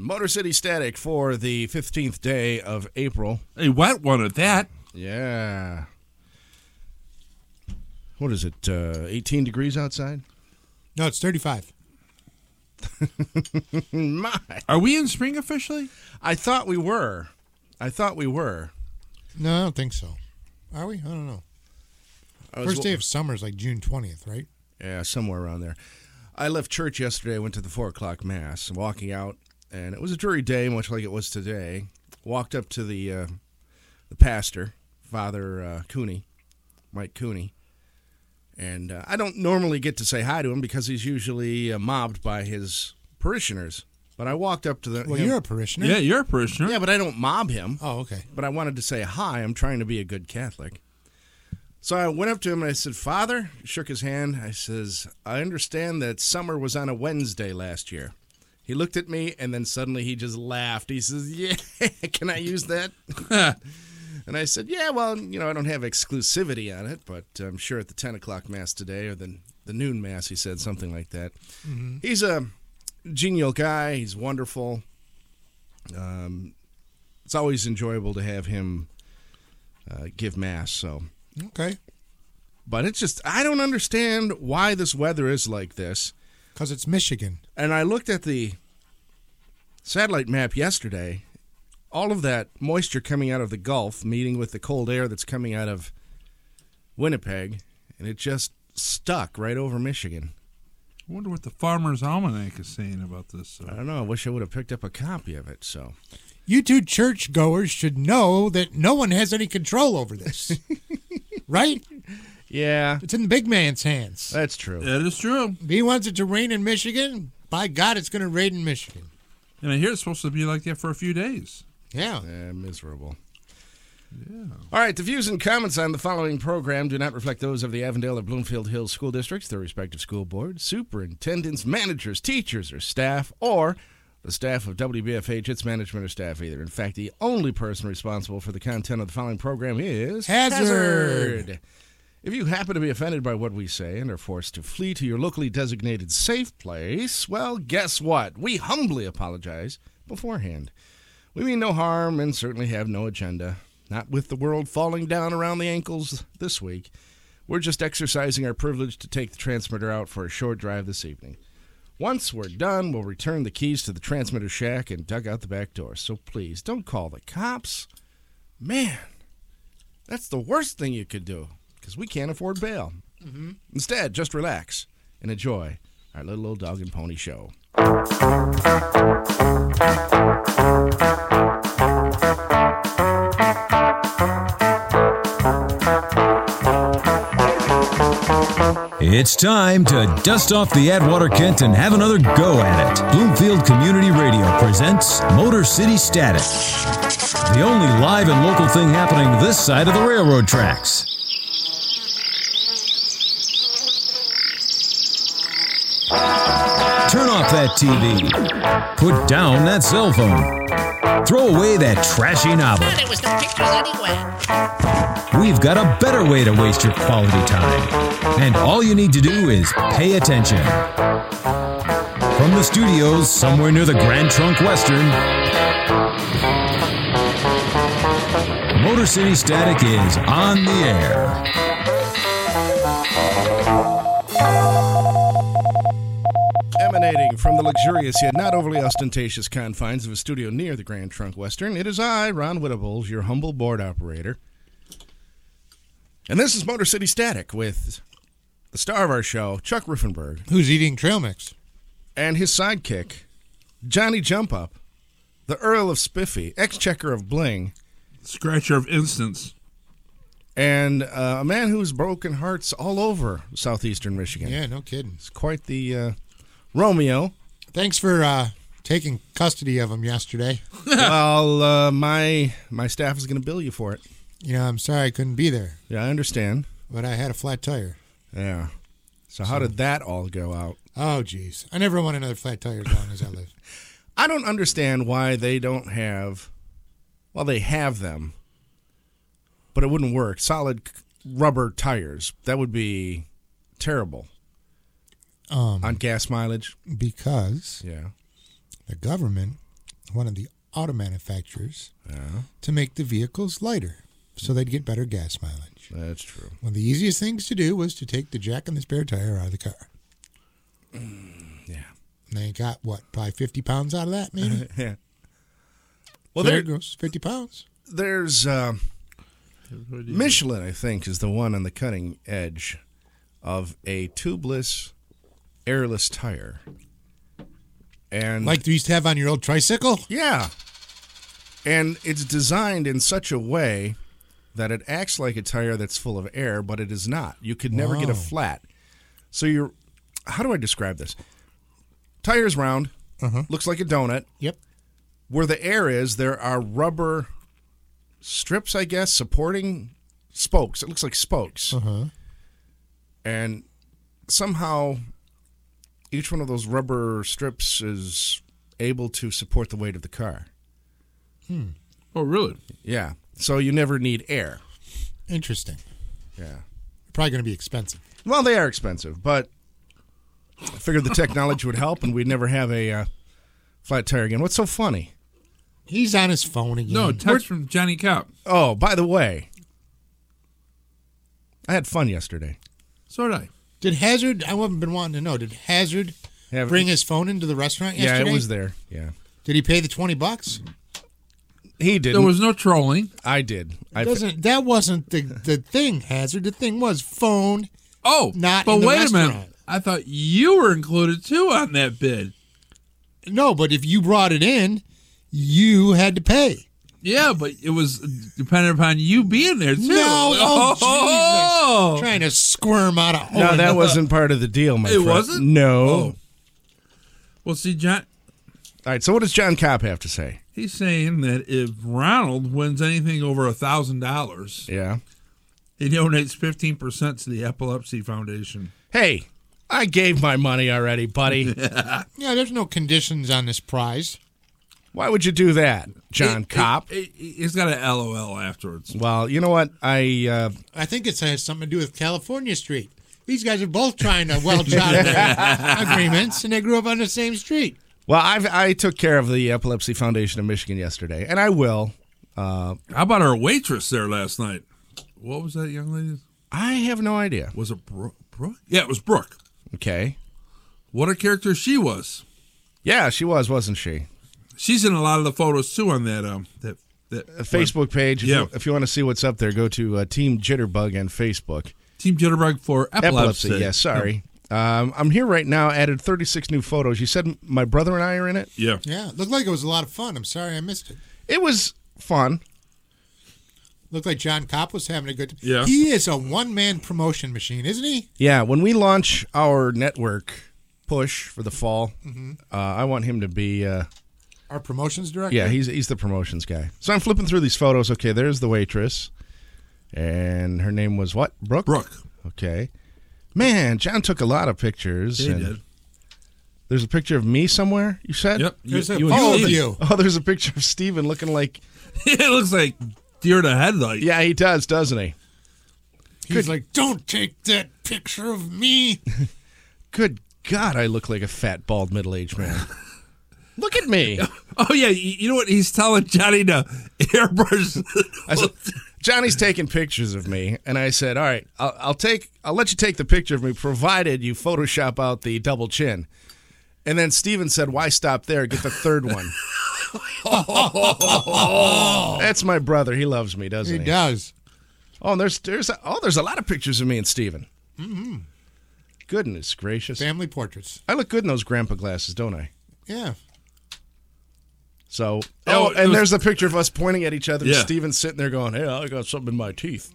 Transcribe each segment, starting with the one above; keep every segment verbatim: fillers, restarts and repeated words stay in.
Motor City Static for the fifteenth day of April. A wet one at that. Yeah. What is it, uh, eighteen degrees outside? No, it's thirty-five. My. Are we in spring officially? I thought we were. I thought we were. No, I don't think so. Are we? I don't know. I was, First day of summer is like June twentieth, right? Yeah, somewhere around there. I left church yesterday. I went to the four o'clock mass. I'm walking out, and it was a dreary day, much like it was today. Walked up to the uh, the pastor, Father uh, Cooney, Mike Cooney. And uh, I don't normally get to say hi to him because he's usually uh, mobbed by his parishioners. But I walked up to the... Well, him. you're a parishioner. Yeah, you're a parishioner. Yeah, but I don't mob him. Oh, okay. But I wanted to say hi. I'm trying to be a good Catholic. So I went up to him and I said, Father, shook his hand. I says, I understand that summer was on a Wednesday last year. He looked at me and then suddenly he just laughed. He says, yeah, can I use that? And I said, yeah, well, you know, I don't have exclusivity on it, but I'm sure at the ten o'clock mass today or the, the noon mass, he said something like that. Mm-hmm. He's a genial guy. He's wonderful. Um, it's always enjoyable to have him uh, give mass, so... Okay. But it's just, I don't understand why this weather is like this. Because it's Michigan. And I looked at the satellite map yesterday. All of that moisture coming out of the Gulf, meeting with the cold air that's coming out of Winnipeg, and it just stuck right over Michigan. I wonder what the Farmer's Almanac is saying about this. Uh, I don't know. I wish I would have picked up a copy of it, so... You two churchgoers should know that no one has any control over this. Right? Yeah. It's in the big man's hands. That's true. That is true. If he wants it to rain in Michigan, by God, it's going to rain in Michigan. And I hear it's supposed to be like that for a few days. Yeah. Yeah, miserable. Yeah. All right, the views and comments on the following program do not reflect those of the Avondale or Bloomfield Hills school districts, their respective school boards, superintendents, managers, teachers, or staff, or the staff of W B F H, its management, or staff either. In fact, the only person responsible for the content of the following program is Hazard. Hazard. If you happen to be offended by what we say and are forced to flee to your locally designated safe place, well, guess what? We humbly apologize beforehand. We mean no harm and certainly have no agenda. Not with the world falling down around the ankles this week. We're just exercising our privilege to take the transmitter out for a short drive this evening. Once we're done, we'll return the keys to the transmitter shack and dug out the back door. So please, don't call the cops. Man, that's the worst thing you could do, because we can't afford bail. Mm-hmm. Instead, just relax and enjoy our little old dog and pony show. It's time to dust off the Atwater Kent and have another go at it. Bloomfield Community Radio presents Motor City Static, the only live and local thing happening this side of the railroad tracks. Turn off that T V. Put down that cell phone. Throw away that trashy novel. But it was the pictures anyway. We've got a better way to waste your quality time. And all you need to do is pay attention. From the studios somewhere near the Grand Trunk Western, Motor City Static is on the air. Emanating from the luxurious yet not overly ostentatious confines of a studio near the Grand Trunk Western, it is I, Ron Whittables, your humble board operator. And this is Motor City Static with the star of our show, Chuck Riffenberg. Who's eating trail mix? And his sidekick, Johnny Jump Up, the Earl of Spiffy, ex-checker of Bling. Scratcher of Instance. And uh, a man who's broken hearts all over southeastern Michigan. Yeah, no kidding. It's quite the uh, Romeo. Thanks for uh, taking custody of him yesterday. Well, uh, my my staff is going to bill you for it. You know, I'm sorry I couldn't be there. Yeah, I understand. But I had a flat tire. Yeah. So how So- did that all go out? Oh, geez. I never want another flat tire as long as I live. I don't understand why they don't have, well, they have them, but it wouldn't work. Solid rubber tires. That would be terrible Um, on gas mileage. because Yeah. the government one of the auto manufacturers to make the vehicles lighter so they'd get better gas mileage. That's true. One of the easiest things to do was to take the jack and the spare tire out of the car. Yeah. And they got, what, probably fifty pounds out of that, maybe? Yeah. Well, there there, it goes, fifty pounds. there's uh, Michelin, I think, is the one on the cutting edge of a tubeless, airless tire. And Like you used to have on your old tricycle? yeah. And it's designed in such a way that it acts like a tire that's full of air, but it is not. You could never get a Wow. flat. So you're, how do I describe this? Tire's round, Uh-huh. looks like a donut. Yep. Where the air is, there are rubber strips, I guess, supporting spokes. It looks like spokes. Uh-huh. And somehow each one of those rubber strips is able to support the weight of the car. Oh, really? Yeah. So you never need air. Interesting. Yeah. Probably going to be expensive. Well, they are expensive, but I figured the technology would help and we'd never have a uh, flat tire again. What's so funny? He's on his phone again. No, text from Johnny Cop. Oh, by the way, I had fun yesterday. So did I. Did Hazard, I haven't been wanting to know, did Hazard Have- bring his phone into the restaurant Yeah, yesterday? it was there. Yeah. Did he pay the twenty bucks? He didn't. There was no trolling. I did. I Doesn't that wasn't the, the thing, Hazard. The thing was phone. Oh, Not but in the wait a restaurant. minute. I thought you were included too on that bid. No, but if you brought it in, you had to pay. Yeah, but it was dependent upon you being there too. No, oh, Oh. Jesus. Trying to squirm out of No, that wasn't part of the deal, my It friend. wasn't? No. Oh. Well, see, John, All right, so what does John Cobb have to say? he's saying that if Ronald wins anything over a thousand dollars, Yeah. he donates fifteen percent to the Epilepsy Foundation. Hey, I gave my money already, buddy. Yeah, there's no conditions on this prize. Why would you do that, John It- Cobb? it- it- he's got an L O L afterwards. Well, you know what? I uh, I think it has something to do with California Street. These guys are both trying to welch out their agreements, and they grew up on the same street. well, I've I took care of the Epilepsy Foundation of Michigan yesterday, and I will. Uh, How about our waitress there last night? What was that young lady? I have no idea. Was it Brooke? Brooke? Yeah, it was Brooke. Okay. What a character she was. Yeah, she was, wasn't she? She's in a lot of the photos too on that um that that A Facebook page. If, Yeah. you, if you want to see what's up there, go to uh, Team Jitterbug on Facebook. Team Jitterbug for epilepsy. Epilepsy, yes, sorry. Um, I'm here right now, added thirty-six new photos. You said my brother and I are in it? Yeah. Yeah, it looked like it was a lot of fun. I'm sorry I missed it. It was fun. Looked like John Kopp was having a good time. Yeah. He is a one-man promotion machine, isn't he? Yeah, when we launch our network push for the fall, uh, I want him to be, uh, Our promotions director? yeah, he's he's the promotions guy. So I'm flipping through these photos. Okay, there's the waitress. And her name was what? Brooke? Brooke. Okay. Man, John took a lot of pictures. He and did. There's a picture of me somewhere, you said? Yep. There's a you few and of Steven. you. Oh, there's a picture of Steven looking like, It looks like deer to headlight. yeah, he does, doesn't he? He's like, don't take that picture of me. Good God, I look like a fat, bald, middle-aged man. Look at me. Oh yeah, you you know what? He's telling Johnny to airbrush. I said, Johnny's taking pictures of me, and I said, "All right, I'll, I'll take, I'll let you take the picture of me, provided you Photoshop out the double chin." And then Steven said, "Why stop there? Get the third one." That's my brother. He loves me, doesn't He he? does. Oh, and there's there's oh, there's a lot of pictures of me and Steven. Mm-hmm. Goodness gracious! Family portraits. I look good in those grandpa glasses, don't I? Yeah. So, Oh, oh, it and was- there's a picture of us pointing at each other. Yeah. And Steven's sitting there going, "Hey, I got something in my teeth."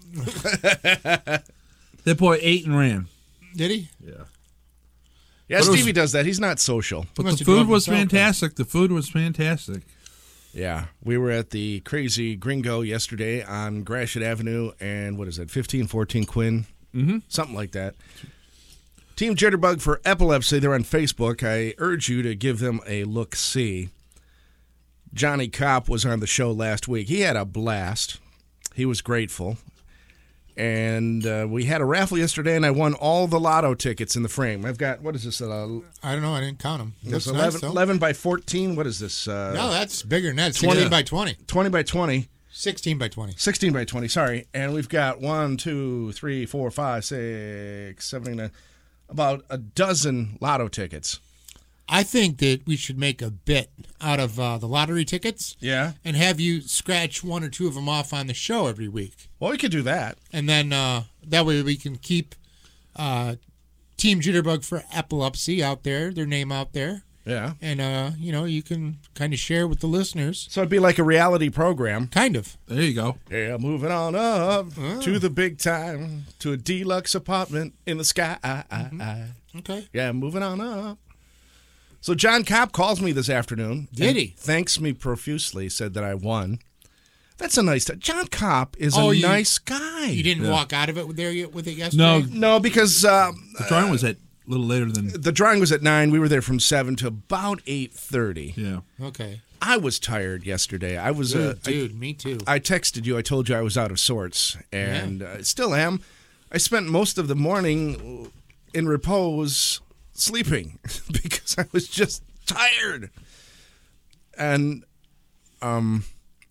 That boy ate and ran. Did he? Yeah, But it was- Stevie does that. He's not social. But must the have drove food was himself there. fantastic. The food was fantastic. Yeah, we were at the Crazy Gringo yesterday on Gratiot Avenue and what is that, fifteen fourteen Quinn? Mm-hmm. Something like that. Team Jitterbug for Epilepsy, they're on Facebook. I urge you to give them a look-see. Johnny Kopp was on the show last week. He had a blast. He was grateful. And uh, we had a raffle yesterday, and I won all the lotto tickets in the frame. I've got, what is this? Uh, I don't know. I didn't count them. It's eleven, nice, eleven by fourteen. What is this? Uh, no, that's bigger than that. twenty by twenty. twenty by twenty. sixteen by twenty. sixteen by twenty, sorry. And we've got one, two, three, four, five, six, seven, eight, nine, about a dozen lotto tickets. I think that we should make a bit out of uh, the lottery tickets. Yeah. And have you scratch one or two of them off on the show every week. Well, we could do that. And then uh, that way we can keep uh, Team Jitterbug for Epilepsy out there, their name out there. Yeah. And, uh, you know, you can kind of share with the listeners. So it'd be like a reality program. Kind of. There you go. Yeah, moving on up Oh. to the big time, to a deluxe apartment in the sky. Mm-hmm. Okay. Yeah, moving on up. So John Kopp calls me this afternoon. Did he? Thanks me profusely, said that I won. That's a nice... T- John Kopp is Oh, a you- nice guy. You didn't Yeah. walk out of it with there with it yesterday? No, No, because... Um, the drawing was at a little later than. the drawing was at nine. We were there from seven to about eight thirty. Yeah. Okay. I was tired yesterday. I was... Uh, Dude, dude, me too. I, I texted you. I told you I was out of sorts. And uh, still am. I spent most of the morning in repose sleeping because I was just tired. And um,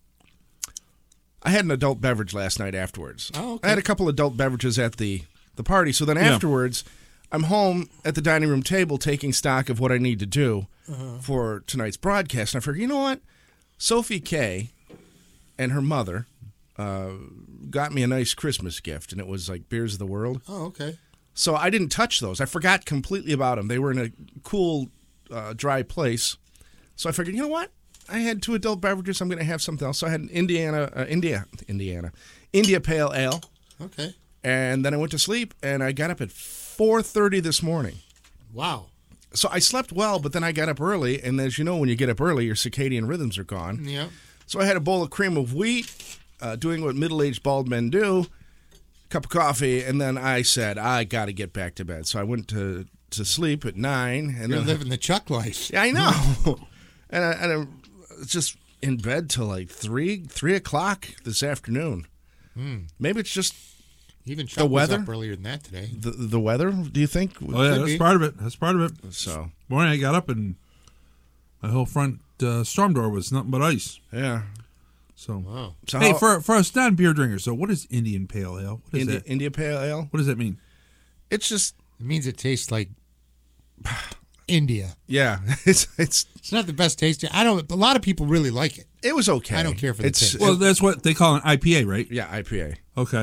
I had an adult beverage last night afterwards. Oh, okay. I had a couple adult beverages at the, the party. So then Yeah. afterwards, I'm home at the dining room table taking stock of what I need to do Uh-huh. for tonight's broadcast. And I figured, you know what? Sophie Kay and her mother uh, got me a nice Christmas gift, and it was like Beers of the World. Oh, okay. So I didn't touch those. I forgot completely about them. They were in a cool, uh, dry place. So I figured, you know what? I had two adult beverages. I'm going to have something else. So I had an Indiana, uh, India, Indiana, India Pale Ale, Okay. and then I went to sleep. And I got up at four thirty this morning. Wow. So I slept well, but then I got up early. And as you know, when you get up early, your circadian rhythms are gone. Yeah. So I had a bowl of cream of wheat, uh, doing what middle-aged bald men do. Cup of coffee, and then I said, I got to get back to bed. So I went to, to sleep at nine. And You're then, living the Chuck life. yeah, I know. and I, and I was just in bed till like three, three o'clock this afternoon. Maybe it's just Even Chuck The weather? was up earlier than that today. the the weather. Do you think? Oh yeah, Could that's be. part of it. That's part of it. So Morning, I got up and my whole front uh, storm door was nothing but ice. yeah. So, Wow. So hey, how- for for us non-beer drinkers, so what is Indian Pale Ale? What is India, that? India Pale Ale. What does that mean? It's just It means it tastes like India. yeah. It's it's It's not the best tasting. I don't. A lot of people really like it. it was okay. I don't care for the it's, taste. Well, that's what they call an I P A, right? yeah, I P A. Okay.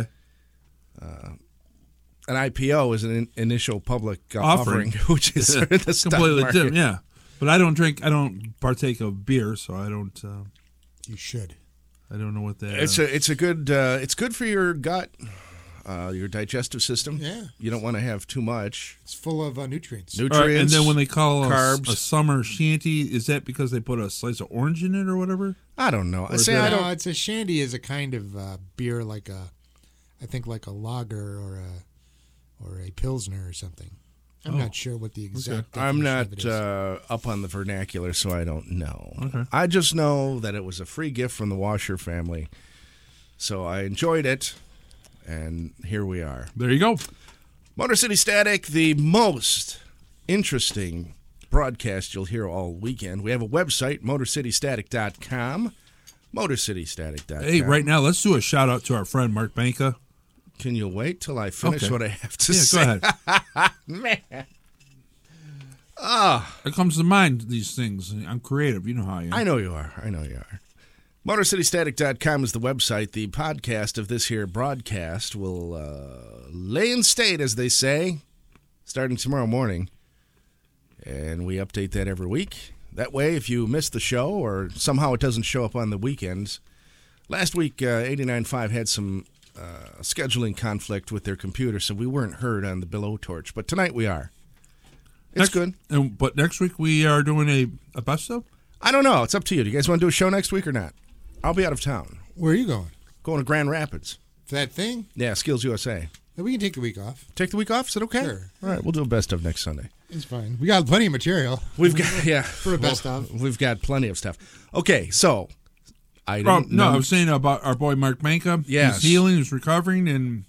An I P O is an in, initial public uh, Offering. offering, which is the stock Completely market. different, yeah. But I don't drink. I don't partake of beer, so I don't. Uh, You should. I don't know what that. It's a it's a good uh, it's good for your gut, uh, your digestive system. Yeah. You don't want to have too much It's full of uh, nutrients. All right, nutrients. and then when they call a, carbs. a summer shanty, is that because they put a slice of orange in it or whatever? I don't know. I is say that- I no, don't. it's a shandy is a kind of uh, beer like a, I think like a lager or a, or a pilsner or something. I'm Oh. not sure what the exact. I'm definition of it not is. uh, up on the vernacular, so I don't know. Okay. I just know that it was a free gift from the Washer family, so I enjoyed it, and here we are. There you go. Motor City Static, the most interesting broadcast you'll hear all weekend. We have a website, motor city static dot com. motor city static dot com. Hey, right now, let's do a shout out to our friend Mark Banka. Can you wait till I finish Okay. what I have to Yeah, say? go ahead. Man. It comes to mind these things. I'm creative. You know how I am. I know you are. I know you are. motor city static dot com is the website. The podcast of this here broadcast will uh, lay in state, as they say, starting tomorrow morning. And we update that every week. That way, if you miss the show or somehow it doesn't show up on the weekends. Last week, uh, eighty-nine point five had some uh, scheduling conflict with their computer, so we weren't heard on the Below Torch. But tonight we are. It's Next- good. And, but next week we are doing a, a best of? I don't know. It's up to you. Do you guys want to do a show next week or not? I'll be out of town. Where are you going? Going to Grand Rapids. For that thing? Yeah, Skills U S A. Yeah, we can take the week off. Take the week off? Is it okay? Sure. All right, we'll do a best of next Sunday. It's fine. We got plenty of material. We've got, yeah. For a best of. We've got plenty of stuff. Okay, so. I Oh, don't no, know. I was saying about our boy Mark Banka. Yes. He's healing, he's recovering, and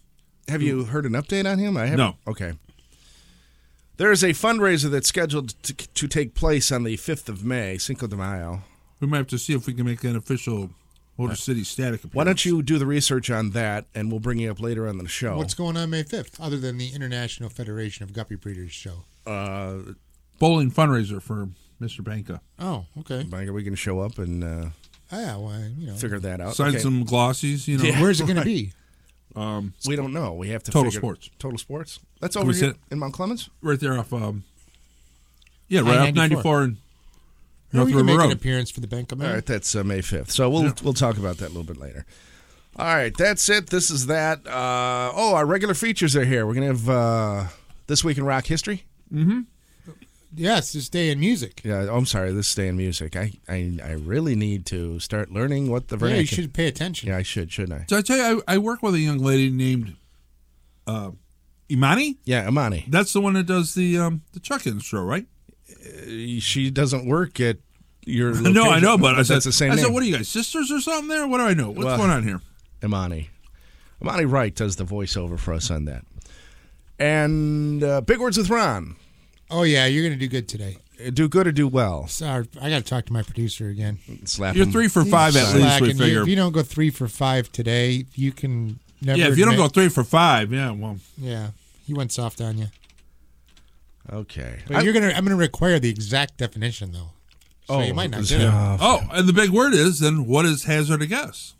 Have you heard an update on him? I haven't. No. Okay. There is a fundraiser that's scheduled to, to take place on the fifth of May, Cinco de Mayo. We might have to see if we can make an official Motor City Static appearance. Why don't you do the research on that, and we'll bring you up later on the show. What's going on May fifth, other than the International Federation of Guppy Breeders show? Uh, Bowling fundraiser for Mister Banka. Oh, okay. Are we going to show up and uh, Oh, yeah, well, you know. figure that out? Sign Okay. some glossies, you know. Yeah. Where's it going right. to be? Um, We don't know. We have to Total figure Sports. Total Sports. That's Can over we here sit- in Mount Clemens? right there off, um, yeah, right off I ninety-four. ninety-four and Or North we can River make an Road. appearance for the Bank of All Man. right, that's uh, May fifth. So we'll Yeah. we'll talk about that a little bit later. All right, that's it. This is that. Uh, oh, our regular features are here. We're going to have uh, This Week in Rock History. Yes, this day in music. Yeah, oh, I'm sorry, this Day in Music. I, I, I really need to start learning what the Yeah, vernacular... you should pay attention. Yeah, I should, shouldn't I? So I tell you, I, I work with a young lady named uh, Imani. Yeah, Imani. That's the one that does the um, the Chuck-In show, right? Uh, She doesn't work at your No, I location, know, but I said, that's the same I name. said, what are you guys, sisters or something there? What do I know? What's Well- going on here? Imani. Imani Wright does the voiceover for us on that. And uh, Big Words with Ron. Oh, yeah, you're going to do good today. Do good or do well. Sorry, I got to talk to my producer again. Slap You're him. three for five at least, we Slacking. You- figure. If you don't go three for five today, you can never. Yeah, if you don't go admit- three for five, yeah, well. Yeah, he went soft on you. Okay. But you're gonna. I'm gonna require the exact definition though. So Oh, you might not get it. yeah. Oh, and the big word is, then what is hazard a guess?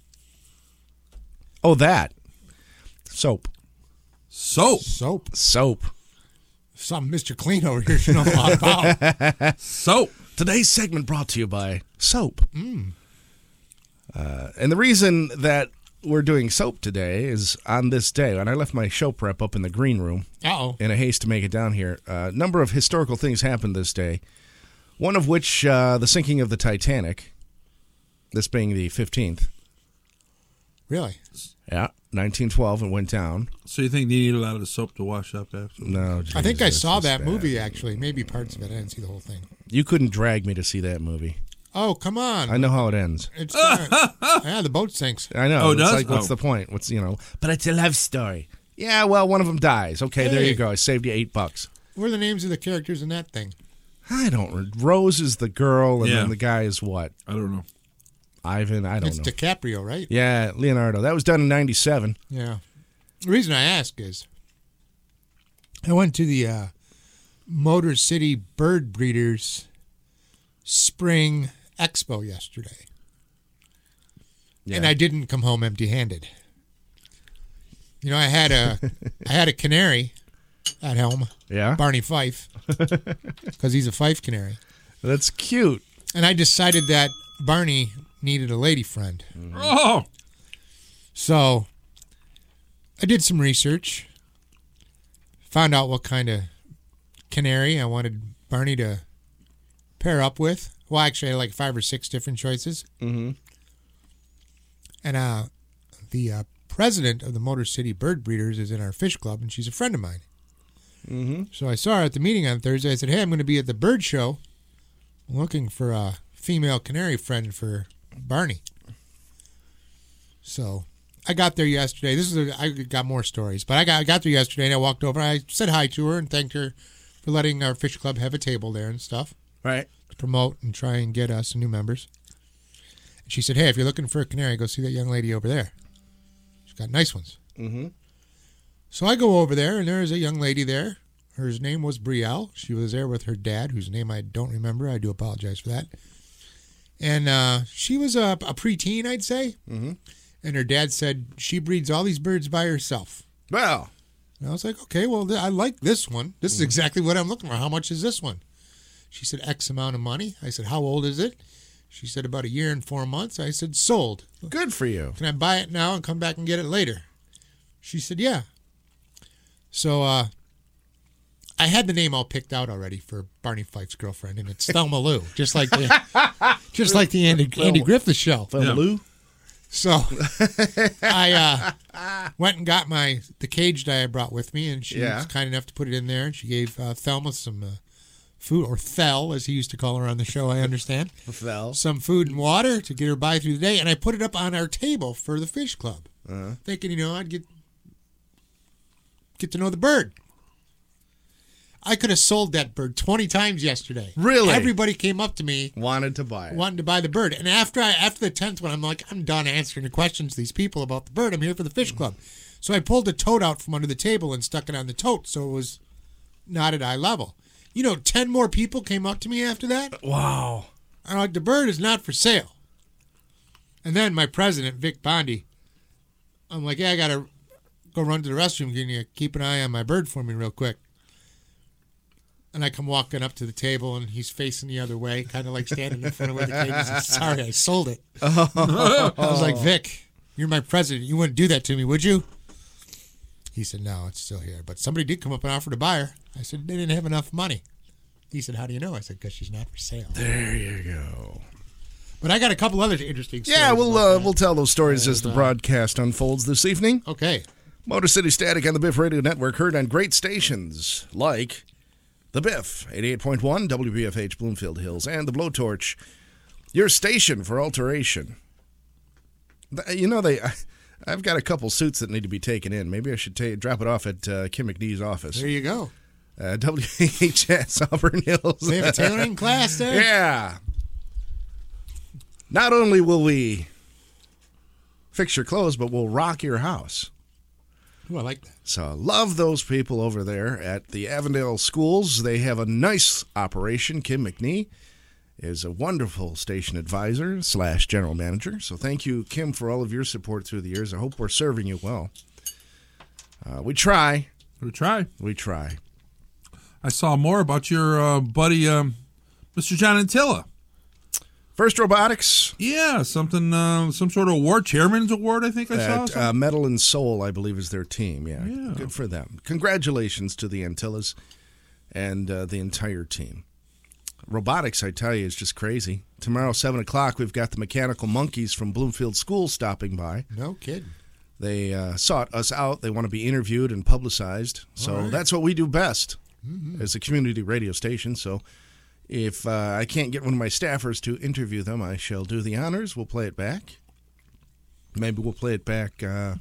Oh, that. Soap. Soap. Soap. Soap. Some Mister Clean over here should know a lot about. Soap. Today's segment brought to you by Soap. Uh, and the reason that we're doing soap today is on this day, when I left my show prep up in the green room Uh oh. in a haste to make it down here, a uh, number of historical things happened this day, one of which uh, the sinking of the Titanic, this being the fifteenth. Really? Yeah, nineteen twelve, it went down. So you think they need a lot of the soap to wash up after? No, I think I Jesus, saw it's that bad. movie actually. Maybe parts of it. I didn't see the whole thing. You couldn't drag me to see that movie. Oh come on! I know how it ends. It's uh, yeah, the boat sinks. I know. Oh, it it's does? like, what's Oh. the point? What's, you know, but it's a love story. Yeah, well, one of them dies. Okay, there Hey. you go. I saved you eight bucks. What are the names of the characters in that thing? I don't. Rose is the girl, and Yeah. then the guy is what? I don't know. Ivan. I don't It's know. DiCaprio, right? Yeah, Leonardo. That was done in ninety-seven. Yeah. The reason I ask is I went to the uh, Motor City Bird Breeders Spring Expo yesterday, Yeah. and I didn't come home empty-handed. You know, I had a I had a canary at home, Yeah, Barney Fife, because he's a Fife canary, that's cute. and I decided that Barney needed a lady friend. Oh, So I did some research, found out what kind of canary I wanted Barney to pair up with. Well, actually, I had like five or six different choices. Mm-hmm. And uh, the uh, president of the Motor City Bird Breeders is in our fish club, and she's a friend of mine. Mm-hmm. So I saw her at the meeting on Thursday. I said, hey, I'm going to be at the bird show. I'm looking for a female canary friend for Barney. So I got there yesterday. This is a, I got more stories, but I got I got there yesterday and I walked over and I said hi to her and thanked her for letting our fish club have a table there and stuff Right. to promote and try and get us some new members. And she said, hey, if you're looking for a canary, go see that young lady over there. She's got nice ones. Mm-hmm. So I go over there and there is a young lady there. Her name was Brielle. She was there with her dad, whose name I don't remember. I do apologize for that. And uh, she was a, a preteen, I'd say. Mm-hmm. And her dad said she breeds all these birds by herself. Well, And I was like, okay, well, th- I like this one. This is exactly what I'm looking for. How much is this one? She said, X amount of money. I said, how old is it? She said, about a year and four months. I said, sold. good for you. Can I buy it now and come back and get it later? She said, yeah. So uh, I had the name all picked out already for Barney Fife's girlfriend, and it's Thelma Lou, just like the, just like the Andy, Andy Griffith show. Well, Lou. So I uh, went and got my the cage that I brought with me, and she Yeah. was kind enough to put it in there, and she gave uh, Thelma some uh, food, or Thel, as he used to call her on the show, I understand. Fell. Some food and water to get her by through the day, and I put it up on our table for the fish club, Uh-huh. thinking, you know, I'd get get to know the bird. I could have sold that bird twenty times yesterday. Really? Everybody came up to me Wanted to buy it. wanting to buy the bird. And after I after the tenth one, I'm like, I'm done answering the questions to these people about the bird. I'm here for the fish club. So I pulled a tote out from under the table and stuck it on the tote so it was not at eye level. You know, ten more people came up to me after that. Wow. I'm like, the bird is not for sale. And then my president, Vic Bondi, I'm like, yeah, I got to go run to the restroom. Can you keep an eye on my bird for me real quick? And I come walking up to the table, and he's facing the other way, kind of like standing in front of where the cage is. He says, sorry, I sold it. I was like, Vic, you're my president. You wouldn't do that to me, would you? He said, no, it's still here. But somebody did come up and offer to buy her. I said, they didn't have enough money. He said, how do you know? I said, because she's not for sale. There you go. But I got a couple other interesting stories. Yeah, we'll about uh, that. we'll tell those stories And, as the uh, broadcast unfolds this evening. Okay. Motor City Static on the Biff Radio Network, heard on great stations like the Biff, eighty-eight point one, W B F H Bloomfield Hills, and the Blowtorch, your station for alteration. You know, they, I've got a couple suits that need to be taken in. Maybe I should ta- drop it off at uh, Kim McNee's office. There you go. Uh, W H S Auburn Hills. They have a tailoring class there? Yeah. Not only will we fix your clothes, but we'll rock your house. Ooh, I like that. So love those people over there at the Avondale schools. They have a nice operation. Kim McNee is a wonderful station advisor slash general manager. So thank you, Kim, for all of your support through the years. I hope we're serving you well. Uh, we try. We try. We try. I saw more about your uh, buddy, um, Mister John Antilla. First Robotics. Yeah, something, uh, some sort of award, chairman's award. I think I saw. At, uh, Metal and Soul, I believe, is their team. Yeah, Yeah. Good for them. Congratulations to the Antillas and uh, the entire team. Robotics, I tell you, is just crazy. Tomorrow, seven o'clock, we've got the Mechanical Monkeys from Bloomfield School stopping by. No kidding. They uh, sought us out. They want to be interviewed and publicized. So All right. that's what we do best Mm-hmm. as a community radio station. So if uh, I can't get one of my staffers to interview them, I shall do the honors. We'll play it back. Maybe we'll play it back uh,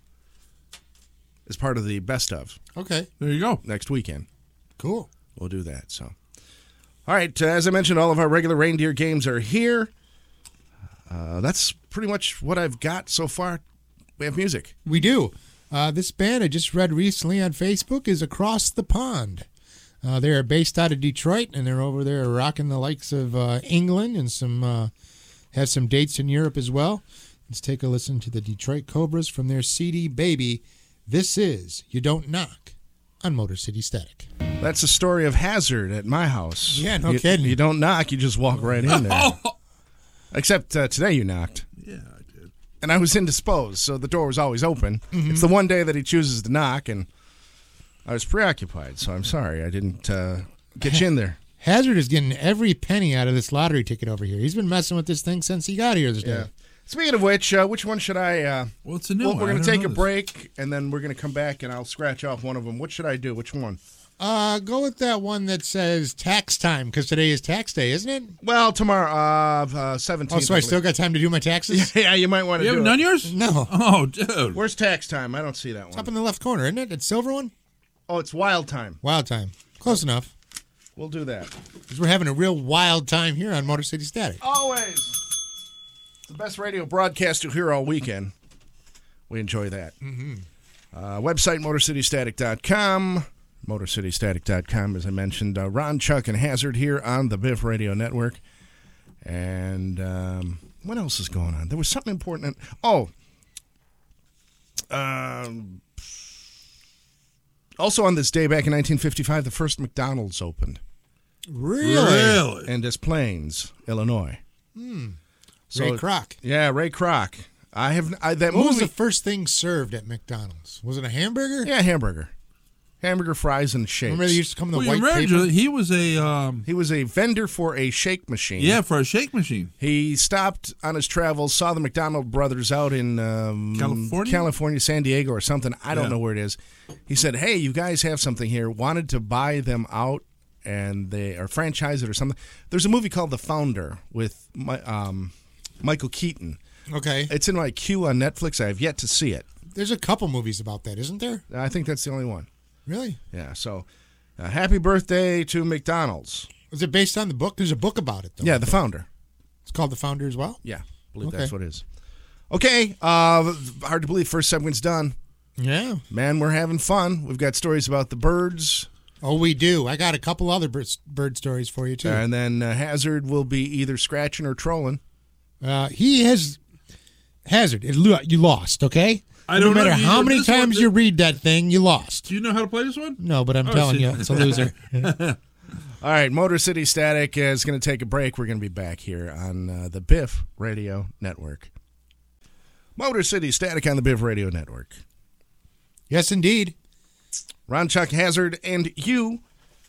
as part of the best of Okay. There you go. next weekend. Cool. We'll do that. So, all right. Uh, as I mentioned, all of our regular reindeer games are here. Uh, that's pretty much what I've got so far. We have music. We do. Uh, this band I just read recently on Facebook is Across the Pond. Uh, they are based out of Detroit, and they're over there rocking the likes of uh, England and some uh, have some dates in Europe as well. Let's take a listen to the Detroit Cobras from their C D Baby. This is You Don't Knock on Motor City Static. That's the story of Hazard at my house. Yeah, no you, kidding. You don't knock, you just walk right in there. Except uh, today you knocked. Yeah, I did. And I was indisposed, so the door was always open. Mm-hmm. It's the one day that he chooses to knock, and I was preoccupied, so I'm sorry I didn't uh, get you in there. Hazard is getting every penny out of this lottery ticket over here. He's been messing with this thing since he got here this day. Speaking of which, uh, which one should I... Uh, Well, it's a new well, one. we're I going to didn't take a know this. break, and then we're going to come back, and I'll scratch off one of them. What should I do? Which one? Uh, go with that one that says tax time, because today is tax day, isn't it? Well, tomorrow, uh, uh, seventeenth. Oh, so I still got time to do my taxes? Yeah, you might want to You do haven't it. done yours? No. Oh, dude. Where's tax time? I don't see that It's up one. in the left corner, isn't it? It's silver one? Oh, it's wild time. Wild time. Close enough. We'll do that. Because we're having a real wild time here on Motor City Static. Always. The best radio broadcast you'll hear all weekend. We enjoy that. Mm-hmm. Uh, website, motor city static dot com. motor city static dot com, as I mentioned. Uh, Ron, Chuck, and Hazard here on the Biff Radio Network. And um, what else is going on? There was something important. Oh. Um, also on this day, back in nineteen fifty-five, the first McDonald's opened. Really? Really? In Des Plaines, Illinois. Hmm. So- Ray Kroc. Yeah, Ray Kroc. I have I, that What was movie. the first thing served at McDonald's? Was it a hamburger? Yeah, hamburger, hamburger, fries, and shakes. Remember they used to come in the Well, you white remember, paper? he was a, um, He was a vendor for a shake machine. yeah, for a shake machine. He stopped on his travels, saw the McDonald brothers out in um, California? California, San Diego, or something. I don't Yeah. know where it is. He said, "Hey, you guys have something here." Wanted to buy them out, and they or franchise it or something. There's a movie called The Founder with my, um, Michael Keaton. Okay. It's in my queue on Netflix. I have yet to see it. There's a couple movies about that, isn't there? I think that's the only one. Really? Yeah, so uh, happy birthday to McDonald's. Was it based on the book? There's a book about it, though. Yeah, the founder. It's called The Founder as well? Yeah, I believe Okay. that's what it is. Okay, uh, hard to believe first segment's done. Yeah. Man, we're having fun. We've got stories about the birds. Oh, we do. I got a couple other bird, bird stories for you, too. And then uh, Hazard will be either scratching or trolling. Uh, he has... Hazard, it, lo- you lost, okay? I don't no matter know. how You- many this one- times you read that thing, you lost. Do you know how to play this one? No, but I'm Oh, telling see. you, it's a loser. All right, Motor City Static is going to take a break. We're going to be back here on uh, the Biff Radio Network. Motor City Static on the Biff Radio Network. Yes, indeed. Ron, Chuck, Hazard, and you.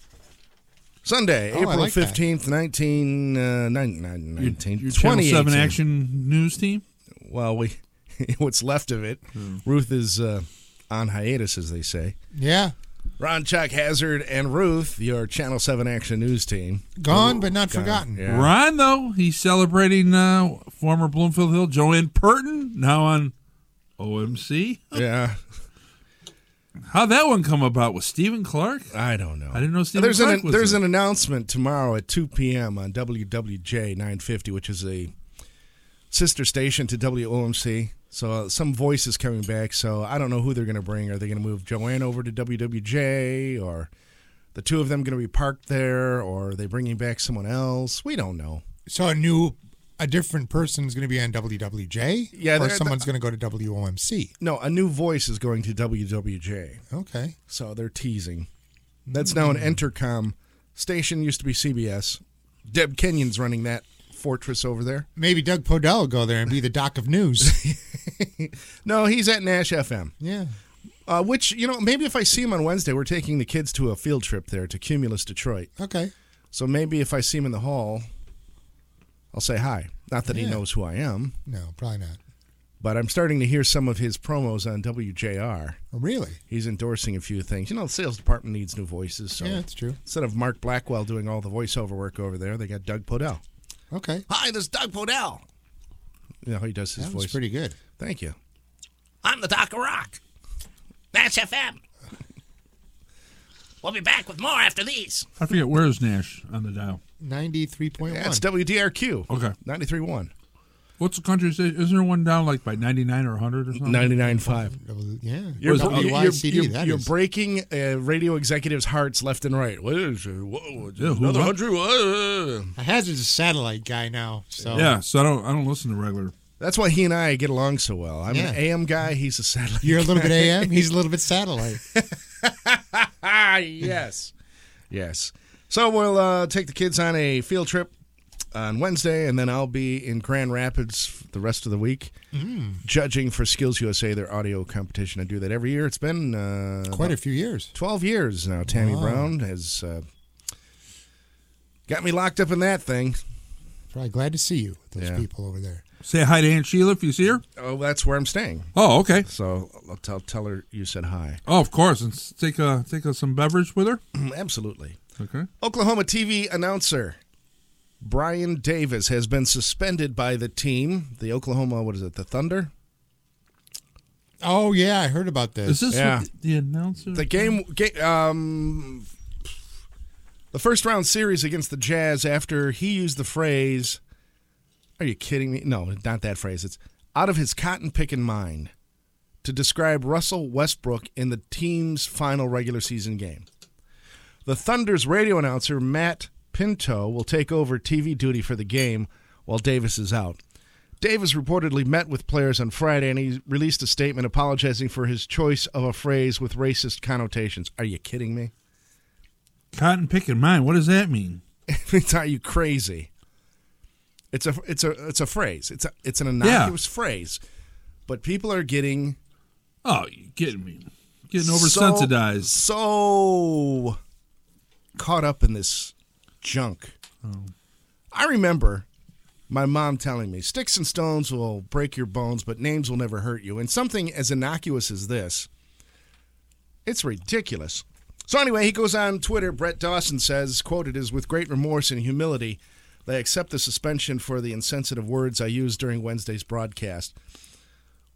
Sunday, Oh, I April like that. fifteenth, nineteen, uh, nine, nine, nineteen, Your Channel seven twenty eighteen. Action News team? Well, we what's left of it. Ruth is uh, on hiatus, as they say. Yeah. Ron, Chuck, Hazard, and Ruth, your Channel seven Action News team. Gone, but not Gone. forgotten. Yeah. Ron, though, he's celebrating uh, former Bloomfield Hill Joanne Purton, now on O M C. Yeah, How'd that one come about with Stephen Clark? I don't know. I didn't know Stephen There's Clark an was there's there. an announcement tomorrow at two p.m. on W W J nine fifty, which is a sister station to W O M C. So uh, some voice is coming back. So I don't know who they're going to bring. Are they going to move Joanne over to W W J, or the two of them going to be parked there, or are they bringing back someone else? We don't know. So a new, a different person is going to be on W W J? Yeah, Or they're- someone's going to go to W O M C? No, a new voice is going to W W J. Okay. So they're teasing. That's now an Entercom station. Used to be C B S. Deb Kenyon's running that fortress over there. Maybe Doug Podell will go there and be the doc of news. No, he's at Nash F M. Yeah. Uh, which, you know, maybe if I see him on Wednesday, we're taking the kids to a field trip there to Cumulus, Detroit. Okay. So maybe if I see him in the hall, I'll say hi. Not that he Yeah. knows who I am, No, probably not. but I'm starting to hear some of his promos on W J R. Oh, really? He's endorsing a few things. You know, the sales department needs new voices. So Yeah, that's true. instead of Mark Blackwell doing all the voiceover work over there, they got Doug Podell. Okay. Hi, this is Doug Podell. You know how he does his That was voice. pretty good. Thank you. I'm the Doc of Rock. Nash F M. We'll be back with more after these. I forget, where is Nash on the dial? ninety-three point one. That's W D R Q. Okay. ninety-three point one. What's the country say? Isn't there one down like by ninety-nine or one hundred or something? ninety-nine point five. W- Yeah. You're, Was it- you're, W Y C D, you're, that you're is. breaking uh, radio executives' hearts left and right. What is it? Whoa, Yeah, who- another what? hundred? Whoa. Hazard's a satellite guy now. So Yeah, so I don't I don't listen to regular. That's why he and I get along so well. I'm Yeah. an A M guy. He's a satellite. You're a little bit A M. He's a little bit satellite. Ah, yes. Yes. So we'll uh, take the kids on a field trip on Wednesday, and then I'll be in Grand Rapids the rest of the week, judging for Skills U S A, their audio competition. I do that every year. It's been uh, Quite a few years. twelve years now. Tammy Wow. Brown has uh, got me locked up in that thing. Probably glad to see you, those Yeah. people over there. Say hi to Aunt Sheila if you see her. Oh, that's where I'm staying. Oh, okay. So I'll tell, tell her you said hi. Oh, of course. And s- take a take a, some beverage with her. Absolutely. Okay. Oklahoma T V announcer Brian Davis has been suspended by the team, the Oklahoma, what is it, the Thunder? Oh, yeah, I heard about this. Is this Yeah. what the announcer? The game, ga- um, the first round series against the Jazz, after he used the phrase, are you kidding me? No, not that phrase. It's out of his cotton picking mind to describe Russell Westbrook in the team's final regular season game. The Thunder's radio announcer, Matt Pinto, will take over T V duty for the game while Davis is out. Davis reportedly met with players on Friday, and he released a statement apologizing for his choice of a phrase with racist connotations. Are you kidding me? Cotton picking mine. What does that mean? Are you crazy? It's a it's a it's a phrase. It's a it's an innocuous phrase, but people are getting Oh, you kidding me? Getting so, oversensitized. so caught up in this junk. Oh. I remember my mom telling me, sticks and stones will break your bones, but names will never hurt you. And something as innocuous as this, it's ridiculous. So anyway, he goes on Twitter. Brett Dawson says, quote, "It is with great remorse and humility that I accept the suspension for the insensitive words I used during Wednesday's broadcast."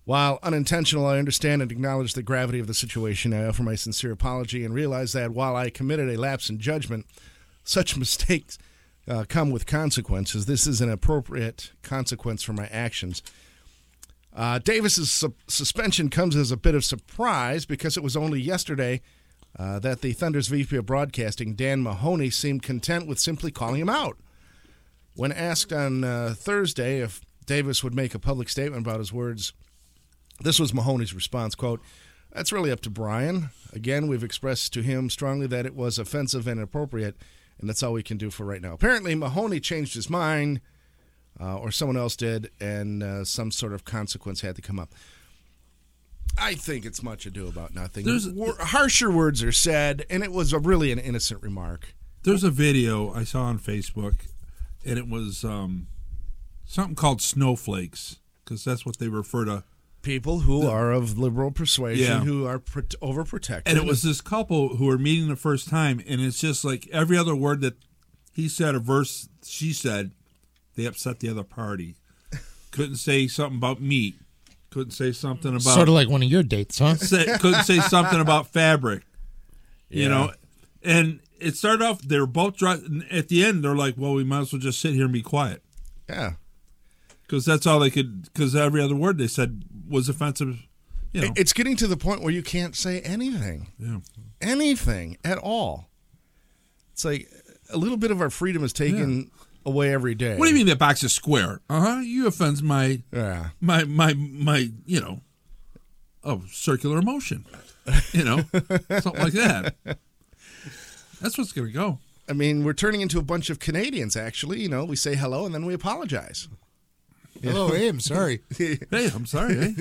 While unintentional, I understand and acknowledge the gravity of the situation. I offer my sincere apology and realize that while I committed a lapse in judgment, such mistakes uh, come with consequences. This is an appropriate consequence for my actions. Uh, Davis's su- suspension comes as a bit of surprise because it was only yesterday uh, that the Thunder's V P of Broadcasting, Dan Mahoney, seemed content with simply calling him out. When asked on uh, Thursday if Davis would make a public statement about his words, this was Mahoney's response, quote, "That's really up to Brian. Again, we've expressed to him strongly that it was offensive and inappropriate, and that's all we can do for right now." Apparently, Mahoney changed his mind, uh, or someone else did, and uh, some sort of consequence had to come up. I think it's much ado about nothing. There's, Wor- harsher words are said, and it was a, really an innocent remark. There's a video I saw on Facebook, and it was um, something called snowflakes, because that's what they refer to. People who the, are of liberal persuasion, yeah. who are pro- overprotective. And it was this couple who were meeting the first time, and it's just like every other word that he said or verse she said, they upset the other party. Couldn't say something about meat. Couldn't say something about... Sort of like one of your dates, huh? Say, couldn't say something about fabric. Yeah. You know? And it started off, they were both driving. At the end, they're like, well, we might as well just sit here and be quiet. Yeah. Because that's all they could... Because every other word they said was offensive. You know. It's getting to the point where you can't say anything. Yeah. Anything at all. It's like a little bit of our freedom is taken yeah. away every day. What do you mean that box is square? Uh-huh. You offends my, yeah. my, my, my, you know, oh, circular motion. You know, something like that. That's what's going to go. I mean, we're turning into a bunch of Canadians, actually. You know, we say hello and then we apologize. Hello, hey, I'm sorry. Hey, I'm sorry. Hey.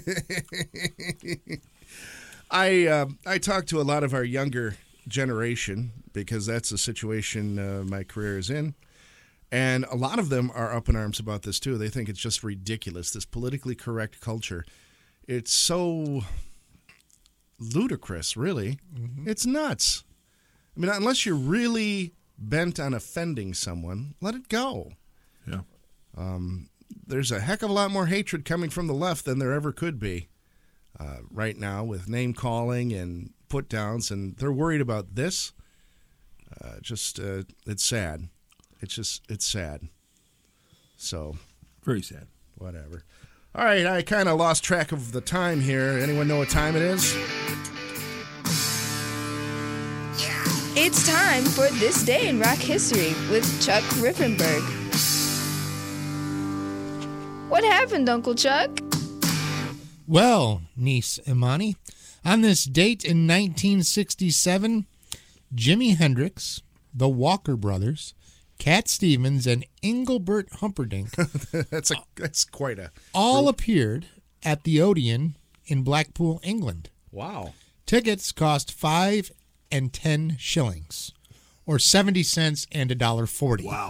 I uh, I talk to a lot of our younger generation because that's the situation uh, my career is in. And a lot of them are up in arms about this, too. They think it's just ridiculous, this politically correct culture. It's so ludicrous, really. Mm-hmm. It's nuts. I mean, unless you're really bent on offending someone, let it go. Yeah. Um, there's a heck of a lot more hatred coming from the left than there ever could be uh, right now with name-calling and put-downs, and they're worried about this. Uh, just, uh, it's sad. It's just, it's sad. So. Very sad. Whatever. All right, I kind of lost track of the time here. Anyone know what time it is? It's time for This Day in Rock History with Chuck Riffenberg. What happened, Uncle Chuck? Well, niece Imani, on this date in nineteen sixty-seven, Jimi Hendrix, the Walker Brothers, Cat Stevens, and Engelbert Humperdinck that's a that's quite a all group. appeared at the Odeon in Blackpool, England. Wow. Tickets cost five and ten shillings, or seventy cents and a dollar forty. Wow.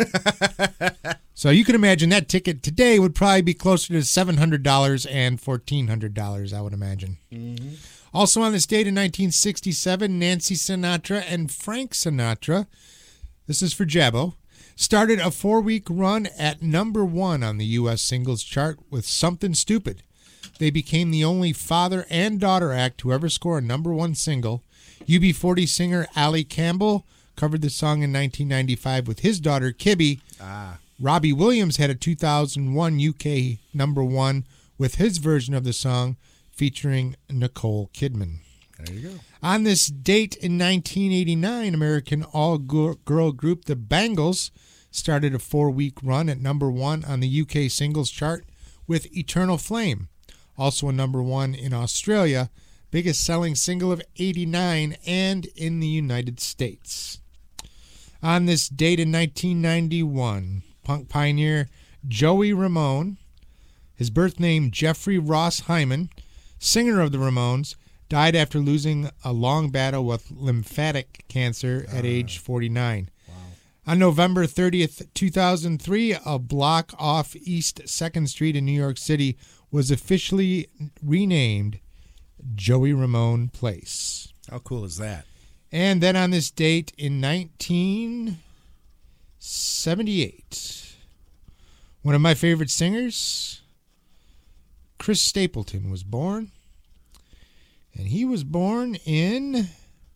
So you can imagine that ticket today would probably be closer to seven hundred dollars and fourteen hundred dollars, I would imagine. Mm-hmm. Also on this date in nineteen sixty-seven, Nancy Sinatra and Frank Sinatra, this is for Jabbo, started a four-week run at number one on the U S singles chart with Something Stupid. They became the only father and daughter act to ever score a number one single. U B forty singer Ali Campbell covered the song in nineteen ninety-five with his daughter, Kibby. Ah. Robbie Williams had a two thousand one U K number one with his version of the song featuring Nicole Kidman. There you go. On this date in nineteen eighty-nine, American all-girl group The Bangles started a four-week run at number one on the U K singles chart with Eternal Flame. Also a number one in Australia, biggest selling single of eighty-nine, and in the United States. On this date in nineteen ninety-one, punk pioneer Joey Ramone, his birth name Jeffrey Ross Hyman, singer of the Ramones, died after losing a long battle with lymphatic cancer at uh, age forty-nine. Wow. On November thirtieth, two thousand three, a block off East second Street in New York City was officially renamed Joey Ramone Place. How cool is that? And then on this date in nineteen seventy-eight, one of my favorite singers, Chris Stapleton was born. And he was born in...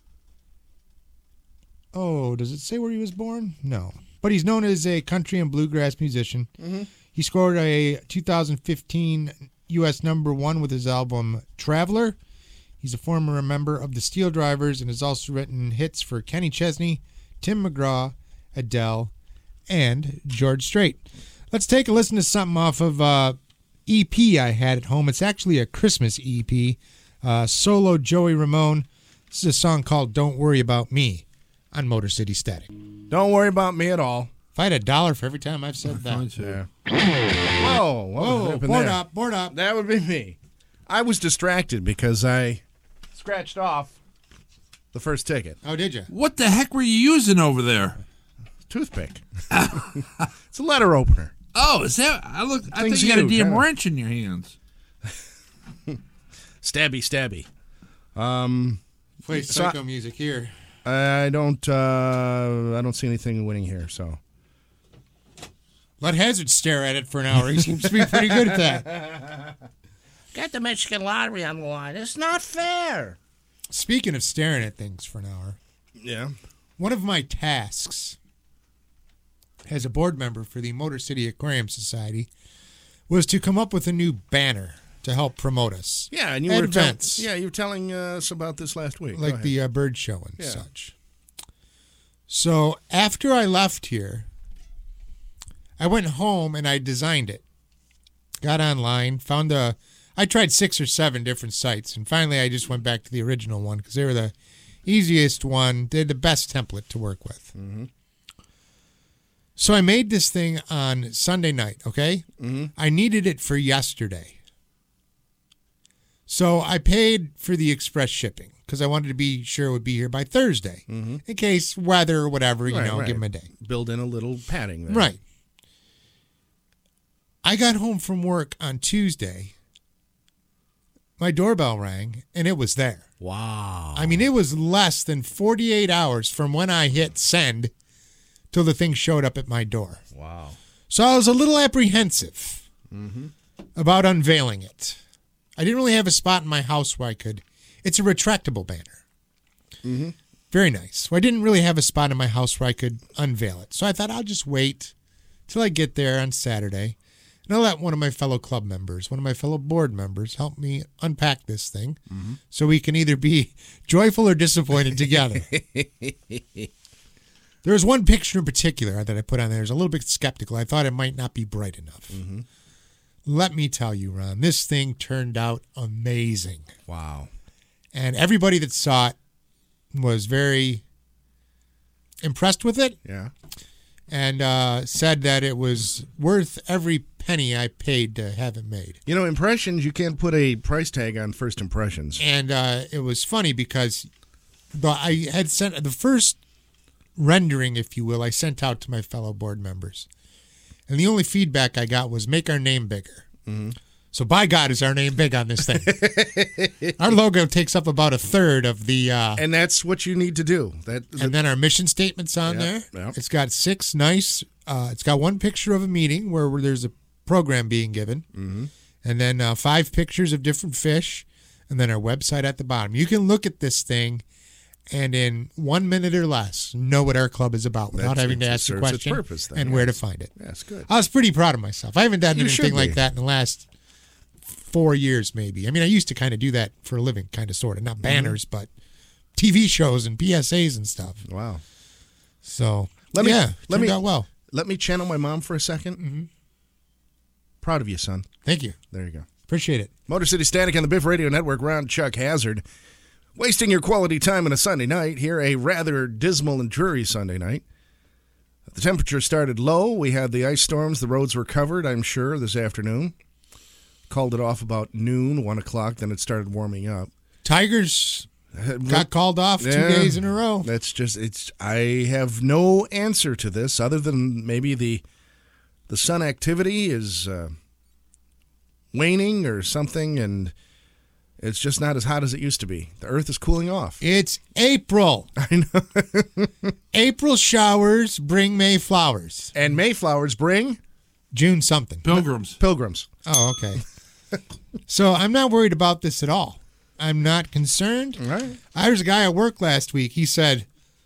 Oh, does it say where he was born? No. But he's known as a country and bluegrass musician. Mm-hmm. He scored a two thousand fifteen U S number one with his album Traveler. He's a former member of the Steel Drivers and has also written hits for Kenny Chesney, Tim McGraw, Adele, and George Strait. Let's take a listen to something off of uh, E P I had at home. It's actually a Christmas E P. Uh, solo Joey Ramone. This is a song called Don't Worry About Me on Motor City Static. Don't worry about me at all. If I had a dollar for every time I've said that. Yeah. Whoa, what Whoa, happened board there? up, board up. That would be me. I was distracted because I scratched off the first ticket. Oh, did you? What the heck were you using over there? Toothpick. It's a letter opener. Oh, is that? I look. I Things think you got a you, damn kinda. wrench in your hands. Stabby, stabby. Um, Play So psycho music here. I don't. Uh, I don't see anything winning here. So Let Hazard stare at it for an hour. He seems to be pretty good at that. got the Michigan lottery on the line. It's not fair. Speaking of staring at things for an hour, Yeah. one of my tasks as a board member for the Motor City Aquarium Society was to come up with a new banner to help promote us. Yeah, and you At were tell- events. yeah, you were telling us about this last week. Go Like ahead. the uh, bird show and Yeah. such. So after I left here, I went home and I designed it. Got online, found a. I tried six or seven different sites, and finally I just went back to the original one because they were the easiest one. They're the best template to work with. Mm-hmm. So I made this thing on Sunday night, okay? Mm-hmm. I needed it for yesterday. So I paid for the express shipping because I wanted to be sure it would be here by Thursday Mm-hmm. in case weather or whatever, you Right, know, right. give them a day. Build in a little padding there. Right. I got home from work on Tuesday. My doorbell rang, and it was there. Wow. I mean, it was less than forty-eight hours from when I hit send till the thing showed up at my door. Wow. So I was a little apprehensive Mm-hmm. about unveiling it. I didn't really have a spot in my house where I could. It's a retractable banner. Mm-hmm. Very nice. So I didn't really have a spot in my house where I could unveil it. So I thought I'll just wait till I get there on Saturday. And I'll let one of my fellow club members, one of my fellow board members, help me unpack this thing Mm-hmm. so we can either be joyful or disappointed together. There was one picture in particular that I put on there. I was a little bit skeptical. I thought it might not be bright enough. Mm-hmm. Let me tell you, Ron, this thing turned out amazing. Wow. And everybody that saw it was very impressed with it Yeah. and uh, said that it was worth every penny I paid to have it made. You know, impressions, you can't put a price tag on first impressions. And uh, it was funny because the, I had sent the first rendering, if you will, I sent out to my fellow board members. And the only feedback I got was make our name bigger. Mm-hmm. So by God, is our name big on this thing. Our logo takes up about a third of the... Uh, And that's what you need to do. That, and then our mission statement's on Yep, there. yep. It's got six nice... Uh, it's got one picture of a meeting where, where there's a program being given. Mm-hmm. And then uh, five pictures of different fish. And then our website at the bottom. You can look at this thing and in one minute or less know what our club is about without That's- having to it ask the serves its question purpose then, and where to yes. find it. That's good. I was pretty proud of myself. I haven't done You anything should like be. that in the last four years, maybe. I mean, I used to kind of do that for a living, kind of, sort of. Mm-hmm. Not banners, but T V shows and P S As and stuff. Wow. So, Let me- yeah, let turned me- out well. Let me channel my mom for a 2nd Mm-hmm. Proud of you, son. Thank you. There you go. Appreciate it. Motor City Static on the Biff Radio Network. Ron Chuck Hazard. Wasting your quality time on a Sunday night. Here, a rather dismal and dreary Sunday night. The temperature started low. We had the ice storms. The roads were covered, I'm sure, this afternoon. Called it off about noon, one o'clock. Then it started warming up. Tigers got called off two Yeah. days in a row. That's just, it's, I have no answer to this other than maybe the the sun activity is uh, waning or something, and it's just not as hot as it used to be. The earth is cooling off. It's April. I know. April showers bring May flowers. And Mayflowers bring June something. Pilgrims. pilgrims. Oh, okay. So I'm not worried about this at all. I'm not concerned. Right. I was a guy at work last week. He said,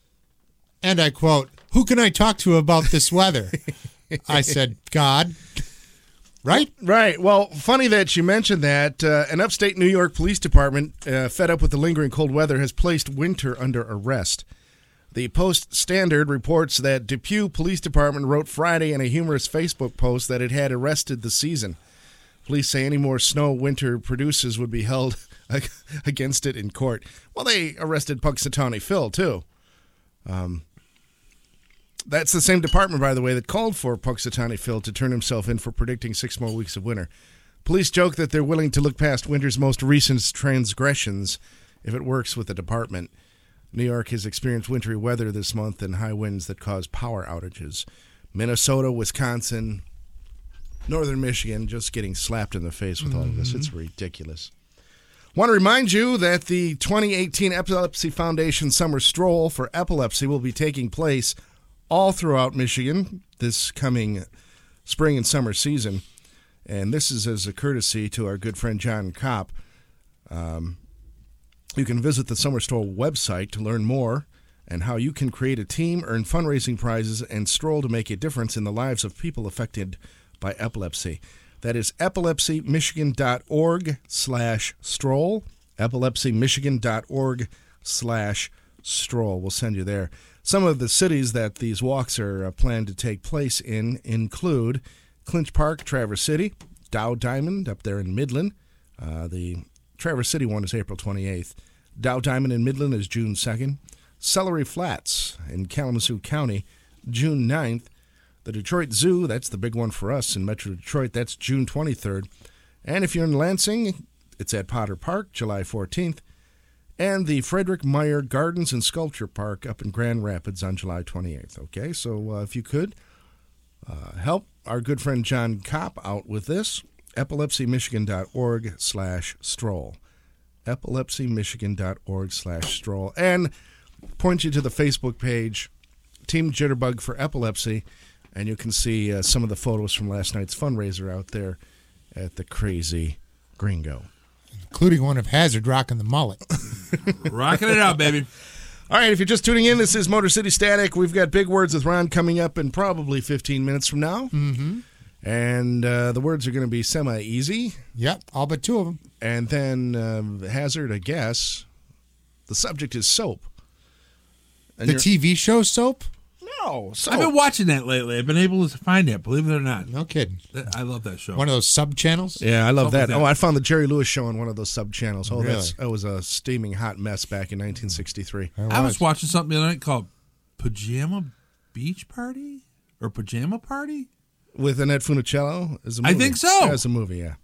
and I quote, "Who can I talk to about this weather?" I said, "God." Right? Right. Well, funny that you mentioned that. Uh, an upstate New York police department, uh, fed up with the lingering cold weather, has placed winter under arrest. The Post-Standard reports that Depew Police Department wrote Friday in a humorous Facebook post that it had arrested the season. Police say any more snow winter produces would be held against it in court. Well, they arrested Punxsutawney Phil, too. Um, that's the same department, by the way, that called for Punxsutawney Phil to turn himself in for predicting six more weeks of winter. Police joke that they're willing to look past winter's most recent transgressions if it works with the department. New York has experienced wintry weather this month and high winds that cause power outages. Minnesota, Wisconsin, northern Michigan just getting slapped in the face with all of this. It's ridiculous. Want to remind you that the twenty eighteen Epilepsy Foundation Summer Stroll for Epilepsy will be taking place all throughout Michigan this coming spring and summer season. And this is as a courtesy to our good friend John Kopp. Um, you can visit the Summer Stroll website to learn more and how you can create a team, earn fundraising prizes, and stroll to make a difference in the lives of people affected by epilepsy. That is epilepsymichigan.org slash stroll, epilepsymichigan.org slash stroll. We'll send you there. Some of the cities that these walks are uh, planned to take place in include Clinch Park, Traverse City, Dow Diamond up there in Midland. Uh, the Traverse City one is April twenty-eighth. Dow Diamond in Midland is June second. Celery Flats in Kalamazoo County, June ninth. The Detroit Zoo, that's the big one for us in Metro Detroit, that's June twenty-third. And if you're in Lansing, it's at Potter Park, July fourteenth. And the Frederick Meyer Gardens and Sculpture Park up in Grand Rapids on July twenty-eighth. Okay, so uh, if you could uh, help our good friend John Kopp out with this, epilepsymichigan.org slash stroll. epilepsymichigan.org slash stroll. And point you to the Facebook page, Team Jitterbug for Epilepsy, and you can see uh, some of the photos from last night's fundraiser out there at the Crazy Gringo. Including one of Hazard rocking the mullet. Rocking it out, baby. All right, if you're just tuning in, this is Motor City Static. We've got Big Words with Ron coming up in probably fifteen minutes from now. Mm-hmm. And uh, the words are going to be semi-easy. Yep, all but two of them. And then uh, Hazard, I guess, the subject is soap. And the you're- T V show Soap? No, soap. I've been watching that lately. I've been able to find it, believe it or not. No kidding. I love that show. One of those sub channels? Yeah, I love Something that. like that. Oh, I found the Jerry Lewis show on one of those sub channels. Oh, Really? that's that was a steaming hot mess back in nineteen sixty-three. I was watching something the other night called Pajama Beach Party or Pajama Party. With Annette Funicello as a I movie. think so. As a movie, yeah.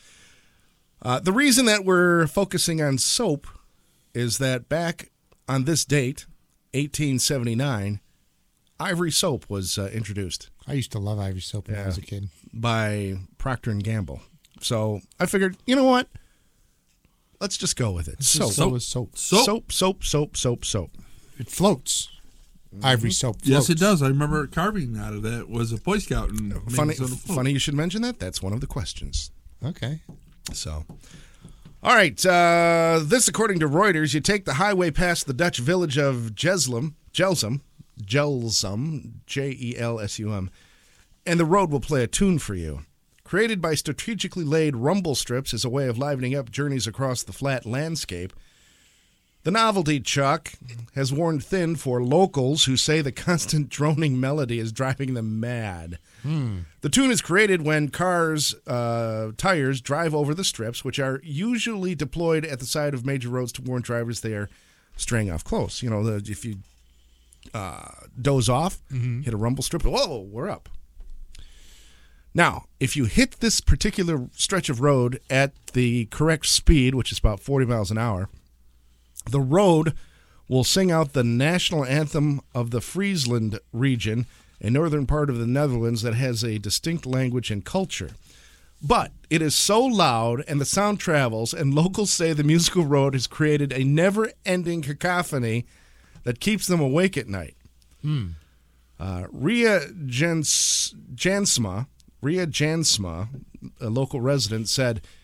Uh, the reason that we're focusing on soap is that back on this date, eighteen seventy-nine, Ivory soap was uh, introduced I used to love Ivory Soap when I Yeah. was a kid. by Procter and Gamble. So I figured, you know what? Let's just go with it. Soap. So was soap. Soap. Soap, soap, soap, soap, soap. It floats. Ivory Soap floats. Yes, it does. I remember carving out of that was a Boy Scout. And made Funny, it on the float. funny you should mention that. That's one of the questions. Okay. So, all right. Uh, this, according to Reuters, you take the highway past the Dutch village of Jeslum, Jelsum, Jelsum, J E L S U M, and the road will play a tune for you. Created by strategically laid rumble strips as a way of livening up journeys across the flat landscape, the novelty chuck has worn thin for locals who say the constant droning melody is driving them mad. Hmm. The tune is created when cars' uh, tires drive over the strips, which are usually deployed at the side of major roads to warn drivers they are straying off close. You know, the, if you uh, doze off, Mm-hmm. hit a rumble strip, whoa, we're up. Now, if you hit this particular stretch of road at the correct speed, which is about forty miles an hour, the road will sing out the national anthem of the Friesland region, a northern part of the Netherlands that has a distinct language and culture. But it is so loud and the sound travels, and locals say the musical road has created a never-ending cacophony that keeps them awake at night. Hmm. Uh, Ria Jans- Jansma, Ria Jansma, a local resident, said,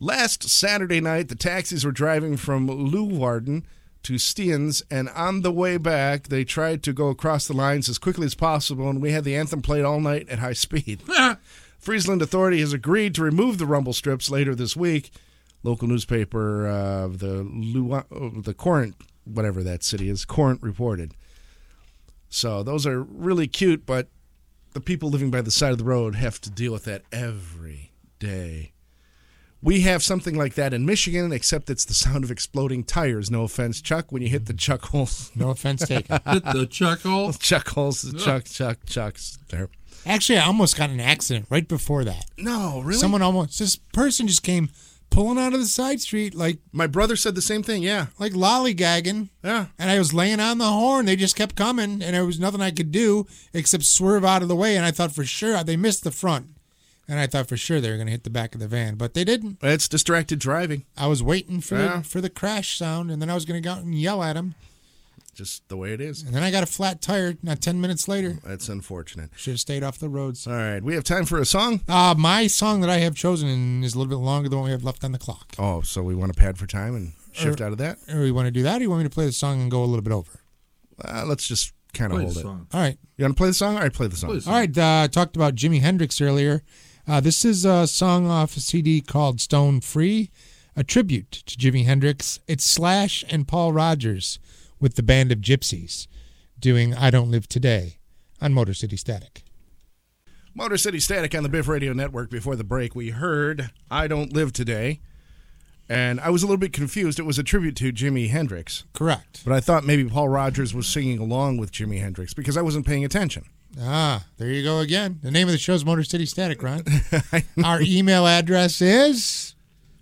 Last Saturday night, the taxis were driving from Leeuwarden to Stiens, and on the way back, they tried to go across the lines as quickly as possible, and we had the anthem played all night at high speed. Friesland Authority has agreed to remove the rumble strips later this week. Local newspaper, uh, the Lu- the Courant, whatever that city is, Courant reported. So those are really cute, but the people living by the side of the road have to deal with that every day. We have something like that in Michigan, except it's the sound of exploding tires. No offense, Chuck, when you hit the chuck holes. No offense taken. Hit the chuck hole. Chuck holes, the chuck, chuck, chucks. There. Actually, I almost got in an accident right before that. No, really? Someone almost, this person just came pulling out of the side street like My brother said the same thing, yeah. like lollygagging. Yeah. And I was laying on the horn. They just kept coming, and there was nothing I could do except swerve out of the way. And I thought for sure they missed the front. And I thought for sure they were going to hit the back of the van, but they didn't. It's distracted driving. I was waiting for Yeah. the, for the crash sound, and then I was going to go out and yell at him. Just the way it is. And then I got a flat tire not ten minutes later. That's unfortunate. Should have stayed off the roads. All right, we have time for a song? Uh, my song that I have chosen is a little bit longer than what we have left on the clock. Oh, so we want to pad for time and shift out of that? Or you want to do that, or you want me to play the song and go a little bit over? Uh, let's just kind of Play hold the it. song. All right. You want to play the song? All right, play the song. Play the All right. Uh, I talked about Jimi Hendrix earlier. Uh, this is a song off a C D called Stone Free, a tribute to Jimi Hendrix. It's Slash and Paul Rogers with the Band of Gypsies doing I Don't Live Today on Motor City Static. Motor City Static on the Biff Radio Network. Before the break, we heard I Don't Live Today, and I was a little bit confused. It was a tribute to Jimi Hendrix, Correct. but I thought maybe Paul Rogers was singing along with Jimi Hendrix because I wasn't paying attention. Ah, there you go again. The name of the show is Motor City Static, Ron. Our email address is?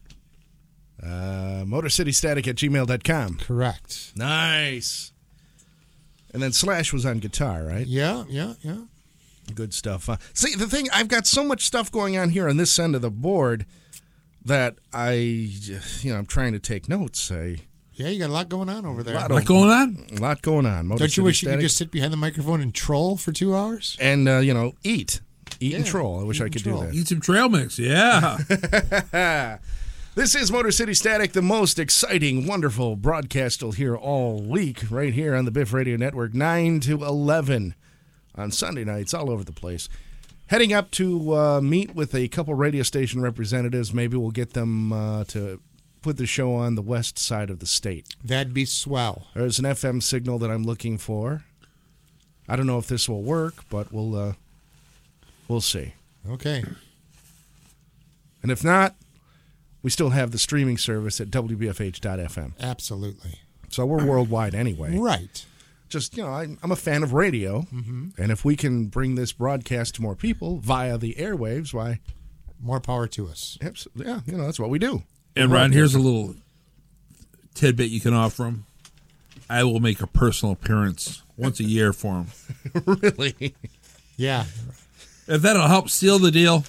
Uh, motorcitystatic at gmail dot com. Correct. Nice. And then Slash was on guitar, right? Yeah, yeah, yeah. Good stuff. Uh, see, the thing, I've got so much stuff going on here on this end of the board that I, you know, I'm trying to take notes. I, Yeah, you got a lot going on over there. Lot What going on? a lot going on. Motor Don't you City wish you could Static. just sit behind the microphone and troll for two hours? And, uh, you know, eat. Eat and Yeah, troll. I wish eat I and could troll. do Eat some trail mix. Yeah. that. This is Motor City Static, the most exciting, wonderful broadcast you'll hear all week right here on the Biff Radio Network, nine to eleven on Sunday nights all over the place. Heading up to uh, meet with a couple radio station representatives. Maybe we'll get them uh, to put the show on the west side of the state. That'd be swell. There's an F M signal that I'm looking for. I don't know if this will work, but we'll uh, we'll see. Okay. And if not, we still have the streaming service at W B F H dot F M. Absolutely. So we're worldwide anyway. Right. Just, you know, I, I'm a fan of radio. Mm-hmm. And if we can bring this broadcast to more people via the airwaves, why, More power to us. abs- yeah, you know, that's what we do. And Ron, here's a little tidbit you can offer him. I will make a personal appearance once a year for him. Really? Yeah. If that'll help seal the deal.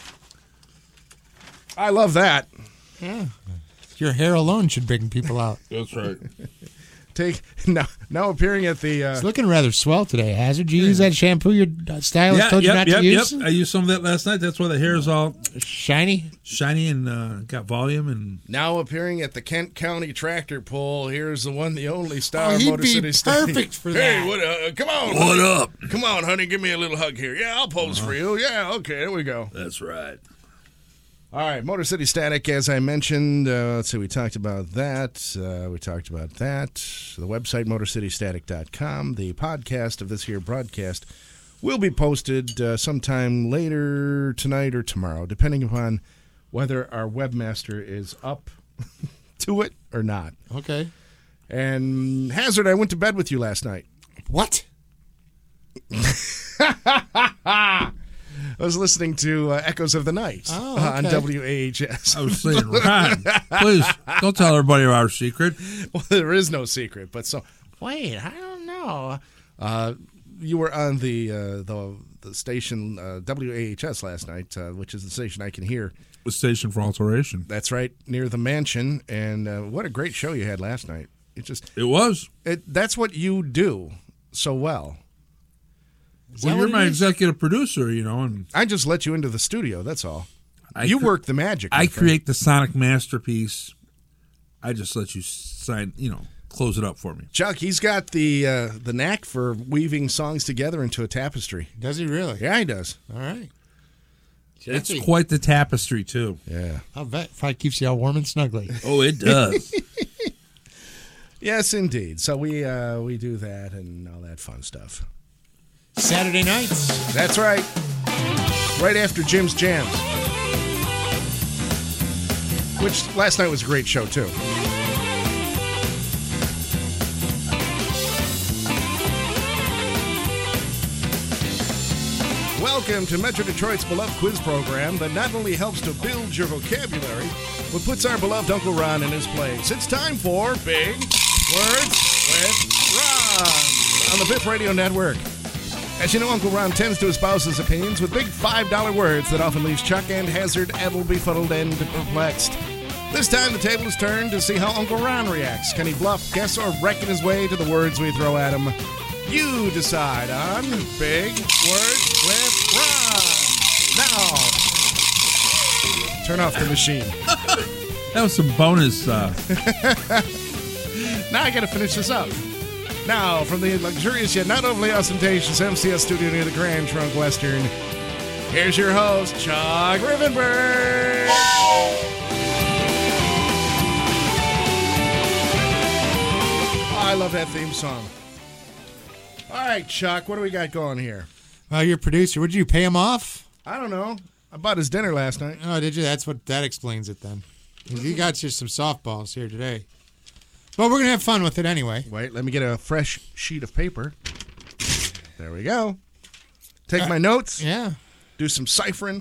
I love that. Your hair alone should bring people out. That's right. Take now, now appearing at the. Uh, It's looking rather swell today, Hazard. Did you use that shampoo your uh, stylist Yeah, told you yep, not yep, to use? yep. I used some of that last night. That's why the hair is all Shiny? shiny and uh, got volume. And now appearing at the Kent County Tractor Pull. Here's the one, the only star Oh, of he'd Motor be City Static. perfect for Hey, that. what? Uh, come on, what honey. up? Come on, honey, give me a little hug here. Yeah, I'll pose for you. Yeah, okay, there we go. That's right. All right, Motor City Static, as I mentioned, uh, let's see, we talked about that. Uh, we talked about that. The website, motor city static dot com. The podcast of this here broadcast will be posted uh, sometime later tonight or tomorrow, depending upon whether our webmaster is up to it or not. Okay. And Hazard, I went to bed with you last night. What? I was listening to uh, Echoes of the Night Oh, uh, on okay. W A H S. I was saying, Ron, please don't tell everybody our secret. Well, there is no secret, but so wait, I don't know. Uh, you were on the uh, the the station uh, W A H S last night, uh, which is the station I can hear. The station for alteration. That's right, near the mansion, and uh, what a great show you had last night. It just It was. it that's what you do so well. Is Well, that you're what it my is? executive producer, you know, and I just let you into the studio. That's all. I you cre- work the magic. my I friend. create the sonic masterpiece. I just let you sign, you know, close it up for me. Chuck, he's got the uh, the knack for weaving songs together into a tapestry. Does he really? Yeah, he does. All right. It's Jeffy. quite the tapestry, too. Yeah. I'll bet. Probably keeps you all warm and snuggly. Oh, it does. Yes, indeed. So we uh, we do that and all that fun stuff. Saturday nights. That's right. Right after Jim's Jams. Which last night was a great show, too. Welcome to Metro Detroit's beloved quiz program that not only helps to build your vocabulary, but puts our beloved Uncle Ron in his place. It's time for Big Words with Ron on the Biff Radio Network. As you know, Uncle Ron tends to espouse his opinions with big five dollar words that often leaves Chuck and Hazard ever befuddled and perplexed. This time the table is turned to see how Uncle Ron reacts. Can he bluff, guess, or reckon his way to the words we throw at him? You decide on Big Words with Ron. Now, turn off the machine. That was some bonus. Uh, Now I gotta finish this up. Now, from the luxurious yet not overly ostentatious M C S studio near the Grand Trunk Western, here's your host, Chuck Rivenberg. Oh, I love that theme song. All right, Chuck, what do we got going here? Uh, your producer. Would you pay him off? I don't know. I bought his dinner last night. Oh, did you? That's what that explains it then. You got you some softballs here today. But we're gonna have fun with it anyway. Wait, let me get a fresh sheet of paper. There we go. Take Uh, my notes. Yeah. Do some ciphering.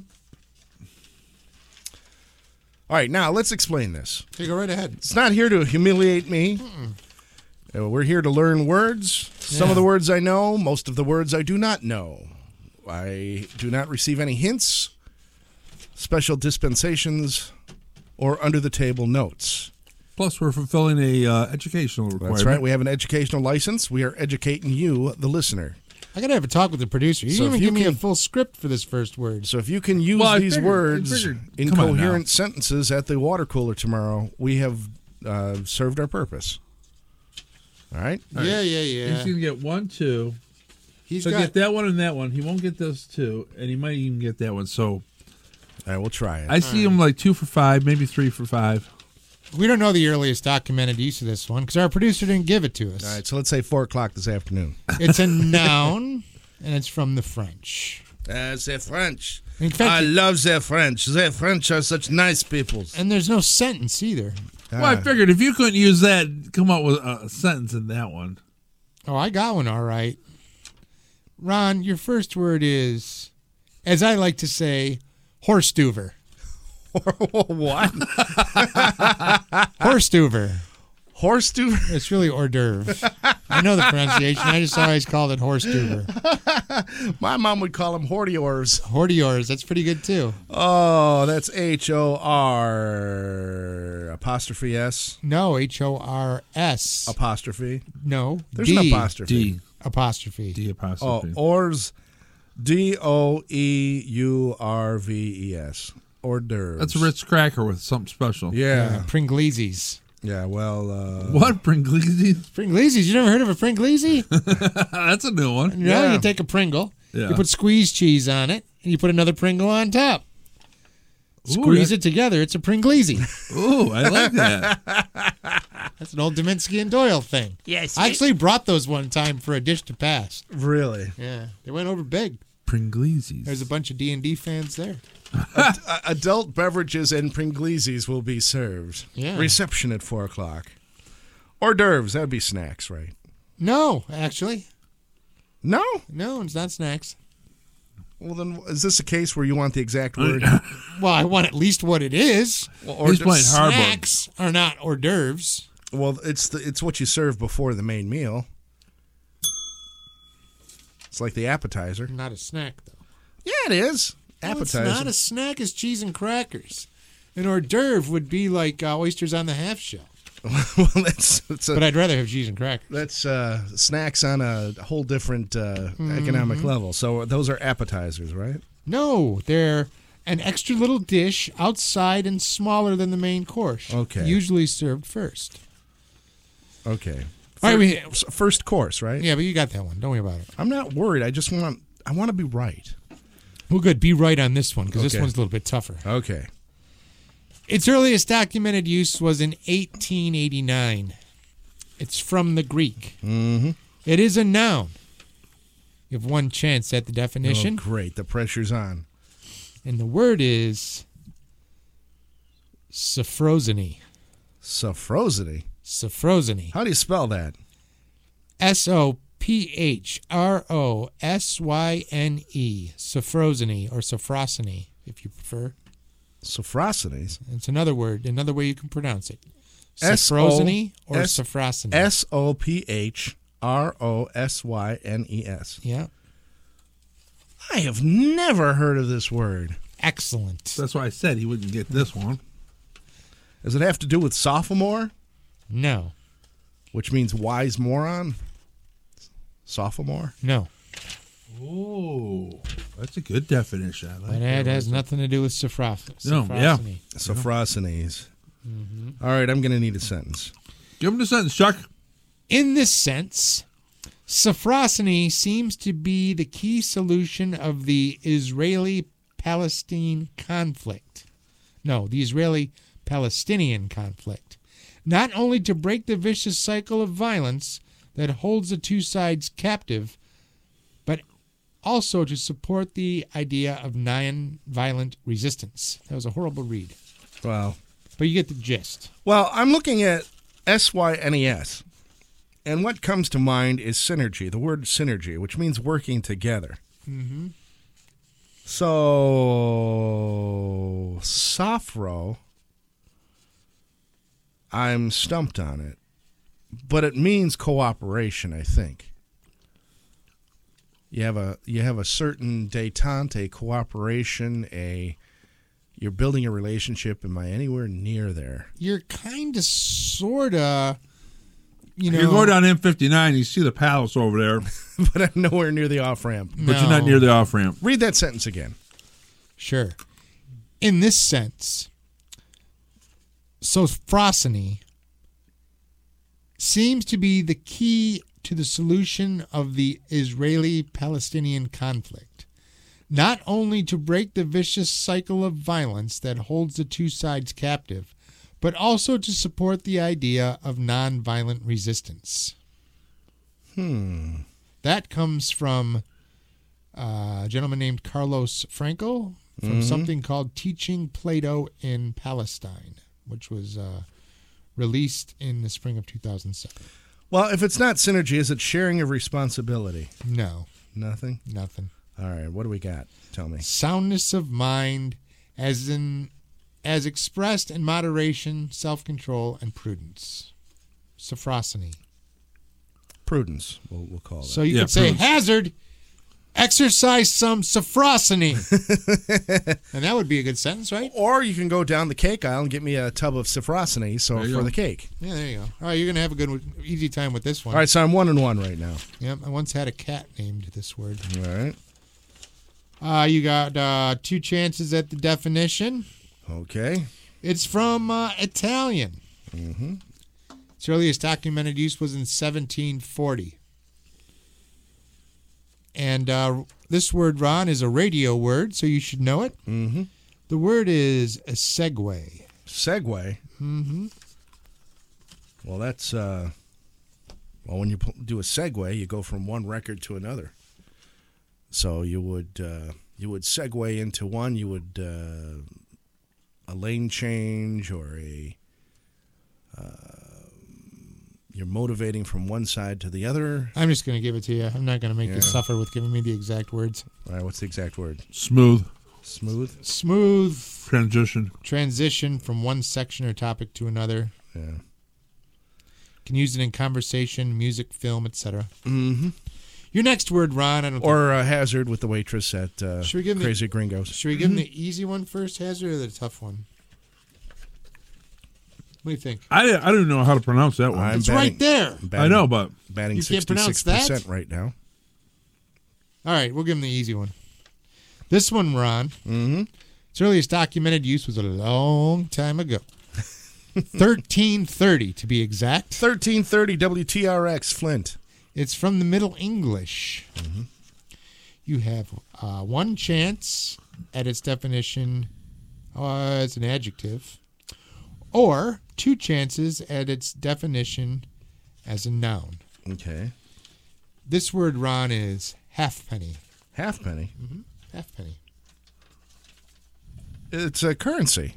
All right, now let's explain this. Okay, go right ahead. It's not here to humiliate me. Uh, we're here to learn words. Some Yeah. of the words I know, most of the words I do not know. I do not receive any hints, special dispensations, or under-the-table notes. plus, we're fulfilling a uh, educational requirement. That's right. We have an educational license. We are educating you, the listener. I gotta have a talk with the producer. You So didn't if even you give me a can- full script for this first word. So if you can use Well, I these figured- I words figured- in come on now. coherent sentences at the water cooler tomorrow, we have uh, served our purpose. All right? Yeah, yeah, yeah. He's going to get one, two. He's So got. get that one and that one. He won't get those two, and he might even get that one. So All right, we'll try it. I see him like two for five, maybe three for five. We don't know the earliest documented use of this one because our producer didn't give it to us. All right, so let's say four o'clock this afternoon. It's a noun, and it's from the French. Uh, the French. In fact, I love the French. The French are such nice people. and there's no sentence either. Well, I figured if you couldn't use that, come up with a sentence in that one. Oh, I got one all right. Ron, your first word is, as I like to say, horse-duver. What? Horse-duver. Horse do? It's really hors d'oeuvre. I know the pronunciation. I just always called it horse-duver. My mom would call them hortiors. Hortiors. That's pretty good, too. Oh, that's H O R apostrophe S No, H O R S. apostrophe. No, There's D. an apostrophe. D. Apostrophe. D Oh, apostrophe. Ors, D O E U R V E S. Hors d'oeuvres. That's a Ritz cracker with something special. Yeah. Yeah, Pringlesi's. Yeah, well, uh, What, Pringlesi? Pringlesi's. You never heard of a Pringlesi? That's a new one. You know, Yeah. you take a Pringle, Yeah. you put squeezed cheese on it, and you put another Pringle on top. Ooh, Squeeze that- it together. It's a Pringlesi. Ooh, I like that. That's an old Dominski and Doyle thing. Yes. I actually brought those one time for a dish to pass. really. Yeah, they went over big. Pringlesi's. There's a bunch of D and D fans there. Uh, adult beverages and Pringlesi's will be served. Yeah. Reception at four o'clock. Hors d'oeuvres, that would be snacks, right? No, actually, No? no, it's not snacks. Well, then, is this a case where you want the exact word? Well, I want at least what it is. Or He's just- playing hard. Harbor. Snacks are not hors d'oeuvres. Well, it's the, it's what you serve before the main meal. It's like the appetizer. Not a snack, though. Yeah, it is. No, Appetizer. it's not a snack. It's cheese and crackers. An hors d'oeuvre would be like uh, oysters on the half shell. well, that's that's, a, But I'd rather have cheese and crackers. that's uh, snacks on a whole different uh, Mm-hmm. economic level. So those are appetizers, right? No, they're an extra little dish outside and smaller than the main course. Okay. Usually served first. Okay. All right, we, First course, right? yeah, but you got that one. Don't worry about it. I'm not worried. I just want I want to be right. Well, good. Be right on this one because this Okay. one's a little bit tougher. Okay. Its earliest documented use was in eighteen eighty-nine. It's from the Greek. Mm-hmm. It is a noun. You have one chance at the definition. Oh, great. The pressure's on. And the word is Sophrosiny. Sophrosity. Sophrosiny. How do you spell that? S O P H R O S Y N E. Sophrosiny or Sophrosiny, if you prefer. Sophrosinies. It's another word, another way you can pronounce it. S O- Sophrosiny or S- Sophrosiny. S O P H R O S Y N E S. Yeah. I have never heard of this word. Excellent. That's why I said he wouldn't get this one. Does it have to do with sophomore, No. which means wise moron? Sophomore? No. Oh, that's a good definition. I like But that it has one. nothing to do with sophros- No, yeah. Sophrosiny. Sophrosinies. Mm-hmm. All right, I'm going to need a sentence. Give him the sentence, Chuck. In this sense, Sophrosiny seems to be the key solution of the Israeli-Palestine conflict. No, the Israeli-Palestinian conflict. Not only to break the vicious cycle of violence that holds the two sides captive, but also to support the idea of non-violent resistance. That was a horrible read, Well, but you get the gist. well, I'm looking at S Y N E S, and what comes to mind is synergy, the word synergy, which means working together. Mm-hmm. So, sophro, I'm stumped on it, but it means cooperation, I think. You have a you have a certain detente, cooperation, a you're building a relationship. Am I anywhere near there? You're kind of, sort of, you know. You go down M fifty-nine, you see the palace over there, But I'm nowhere near the off ramp. but you're not near the off ramp. Read that sentence again. Sure. In this sense, Sophrosiny seems to be the key to the solution of the Israeli-Palestinian conflict. Not only to break the vicious cycle of violence that holds the two sides captive, but also to support the idea of nonviolent resistance. Hmm. That comes from uh, a gentleman named Carlos Franco from Mm-hmm. something called Teaching Plato in Palestine, which was uh, released in the spring of two thousand seven. Well, if it's not synergy, is it sharing of responsibility? No, Nothing? nothing. All right, what do we got? Tell me. Soundness of mind, as in as expressed in moderation, self-control, and prudence. Sophrosiny. Prudence, we'll, we'll call that. So you Yeah, could say, prudence. Hazard, exercise some sophrosiny. And that would be a good sentence, right? Or you can go down the cake aisle and get me a tub of Sophrosiny so There you for go. the cake. Yeah, there you go. All right, you're going to have a good, easy time with this one. All right, so I'm one and one right now. Yep, I once had a cat named this word. All right. Uh, you got uh, two chances at the definition. Okay. It's from uh, Italian. Mm-hmm. Its earliest documented use was in seventeen forty. And uh, this word, Ron, is a radio word, so you should know it. Mm-hmm. The word is a segue. Segway. Mm-hmm. Well, that's, uh, well, when you pu- do a segue, you go from one record to another. So you would, uh, you would segue into one, you would, uh, a lane change or a, uh, you're motivating from one side to the other. I'm just going to give it to you. I'm not going to make Yeah. you suffer with giving me the exact words. All right, what's the exact word? Smooth Smooth? Smooth transition. transition from one section or topic to another. Yeah. Can use it in conversation, music, film, et cetera. Mm-hmm. Your next word, Ron, I don't Or a hazard with the waitress at uh, Should we give him the- Crazy Gringos. think. Should we give him the easy one first, Hazard, or the tough one? What do you think? I, I don't know how to pronounce that one. I'm It's batting- right there. batting- I know, but Batting You can't pronounce sixty-six percent that? right now. All right, we'll give him the easy one. This one, Ron, Mm-hmm. Its earliest documented use was a long time ago. thirteen thirty to be exact. thirteen thirty W T R X, Flint. It's from the Middle English. Mm-hmm. You have uh, one chance at its definition uh, as an adjective, or two chances at its definition as a noun. Okay. This word, Ron, is halfpenny. Halfpenny. Mm-hmm. Halfpenny. It's a currency.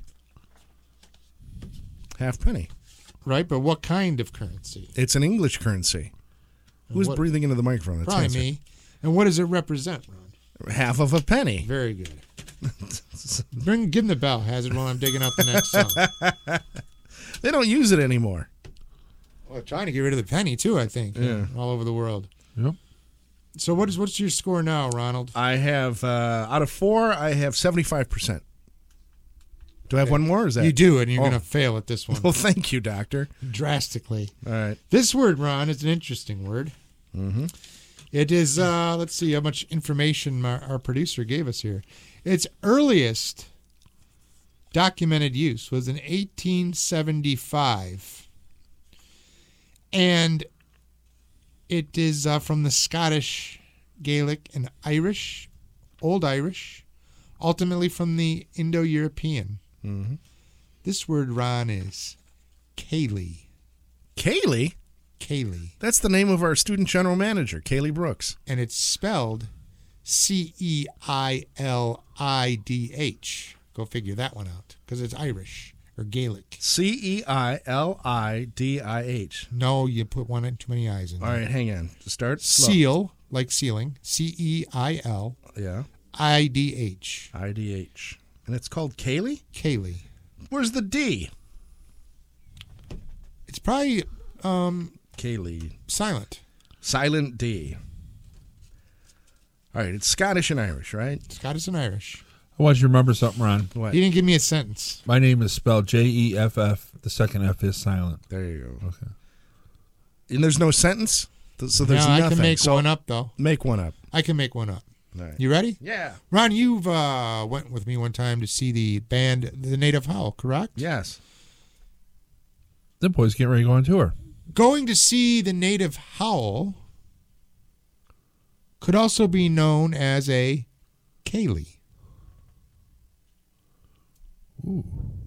Halfpenny. Right, but what kind of currency? It's an English currency. And Who's what- breathing into the microphone? That's Probably answer. me. And what does it represent, Ron? Half of a penny. Very good. Bring, give him the bell, Hazard, while I'm digging up the next song. They don't use it anymore. Well, trying to get rid of the penny, too, I think, Yeah. all over the world. Yep. So what is what's your score now, Ronald? I have, uh, out of four, I have seventy-five percent. Do I have one more? Or is that You do, and you're Oh. going to fail at this one Well, thank you, Doctor. drastically. All right. This word, Ron, is an interesting word. Mm-hmm. It is, uh, let's see how much information our, our producer gave us here. Its earliest documented use was in eighteen seventy-five. And it is uh, from the Scottish, Gaelic, and Irish, Old Irish, ultimately from the Indo-European. Mm-hmm. This word, Ron, is Kaylee. Kaylee? Kaylee. That's the name of our student general manager, Kaylee Brooks. And it's spelled C E I L I D H. Go figure that one out, because it's Irish or Gaelic. C E I L I D I H. No, you put one and too many I's in All there. right, hang on. Start slow. Seal, like sealing, C E I L Yeah. I D H. I D H. And it's called Kaylee? Kaylee. Where's the D? It's probably um, Kaylee. silent. Silent D. All right, it's Scottish and Irish, right? Scottish and Irish. I want you to remember something, Ron. What? You didn't give me a sentence. My name is spelled J E F F. The second F is silent. There you go. Okay. And there's no sentence? Th- So there's no, nothing. I can make so one up, though. Make one up. I can make one up. All right. You ready? Yeah. Ron, you've uh, went with me one time to see the band The Native Howl, correct? Yes. The boys getting ready to go on tour. Going to see The Native Howl could also be known as a Kaylee. Ooh.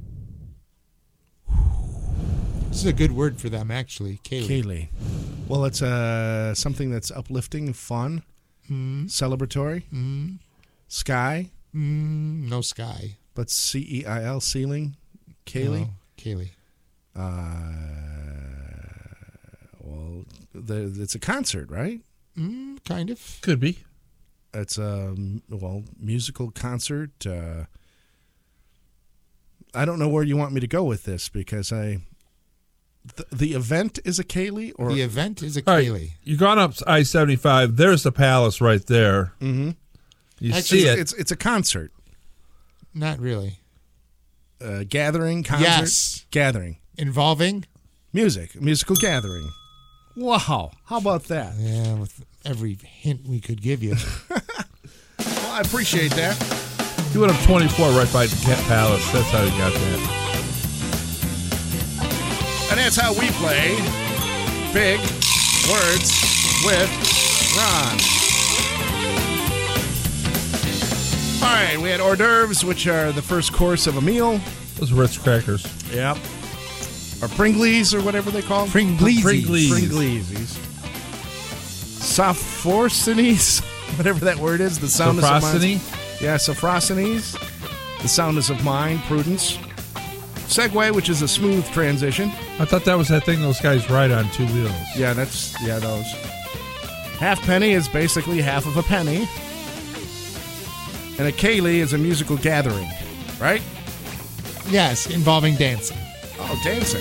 This is a good word for them, actually. Kaylee. Kaylee. Well, it's uh, something that's uplifting, fun, Mm, celebratory, mm, sky, mm, no sky. but C E I L, ceiling, Kaylee. No, Kaylee. Uh, well, the, it's a concert, right? Mm, kind of. Could be. It's a, well, musical concert. Uh, I don't know where you want me to go with this because I... The, the event is a Kaylee? Or The event is a All right, Kaylee. you gone up I seventy-five. There's the palace right there. Mm-hmm. You Actually, see it. It's, it's a concert. Not really. Uh, gathering, concert, Yes. gathering. Involving? Music, musical gathering. Wow. How about that? Yeah, with every hint we could give you. Well, I appreciate that. You went up twenty-four right by the Kent Palace. That's how you got that. And that's how we play Big Words with Ron. All right, we had hors d'oeuvres, which are the first course of a meal. Those Ritz crackers. Yep. Or Pringles, or whatever they call them. Pringleesies. Pringles. Pringleesies. Sophorcines, whatever that word is. The soundness of Sophrosyne? mind. Yeah, Sophrosynes. The soundness of mind, prudence. Segway, which is a smooth transition. I thought that was that thing those guys ride on two wheels. Yeah, that's, yeah, those. Half penny is basically half of a penny. And a Kaylee is a musical gathering, right? Yes, involving dancing. Oh, dancing.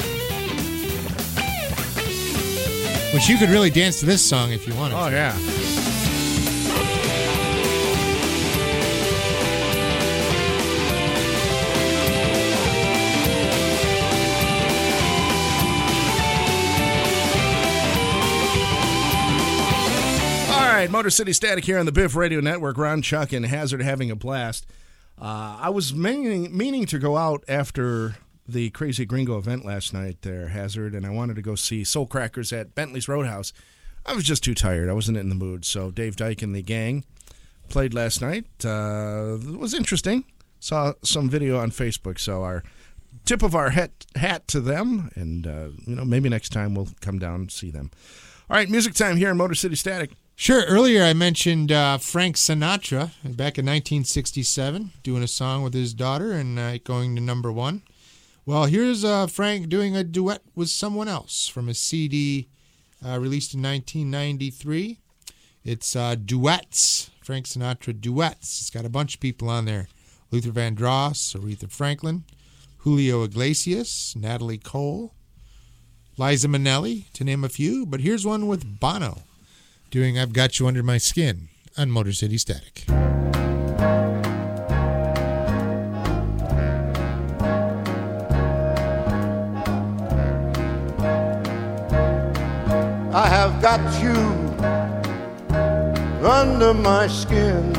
Which you could really dance to this song if you wanted Oh, to. yeah. All right, Motor City Static here on the Biff Radio Network. Ron, Chuck, and Hazard having a blast. Uh, I was meaning, meaning to go out after the Crazy Gringo event last night there, Hazard, and I wanted to go see Soul Crackers at Bentley's Roadhouse. I was just too tired. I wasn't in the mood. So Dave Dyke and the gang played last night. Uh, it was interesting. Saw some video on Facebook. So our tip of our hat, hat to them, and uh, you know, maybe next time we'll come down and see them. All right, music time here in Motor City Static. Sure. Earlier I mentioned uh, Frank Sinatra back in nineteen sixty-seven doing a song with his daughter and uh, going to number one. Well, here's uh, Frank doing a duet with someone else from a C D uh, released in nineteen ninety-three. It's uh, Duets, Frank Sinatra Duets. It's got a bunch of people on there. Luther Vandross, Aretha Franklin, Julio Iglesias, Natalie Cole, Liza Minnelli, to name a few. But here's one with Bono doing I've Got You Under My Skin on Motor City Static. I have got you under my skin.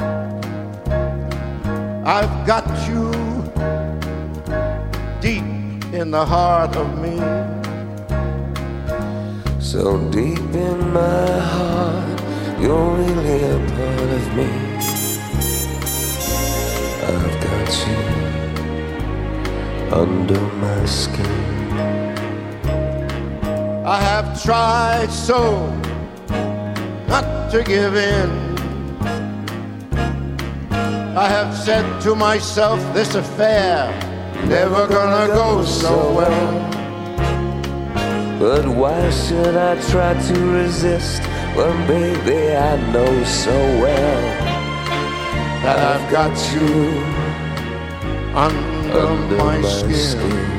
I've got you deep in the heart of me. So deep in my heart, you're really a part of me. I've got you under my skin. I have tried so not to give in. I have said to myself, this affair never gonna go so well. But why should I try to resist when, baby, I know so well that I've got you under, under my, my skin. skin.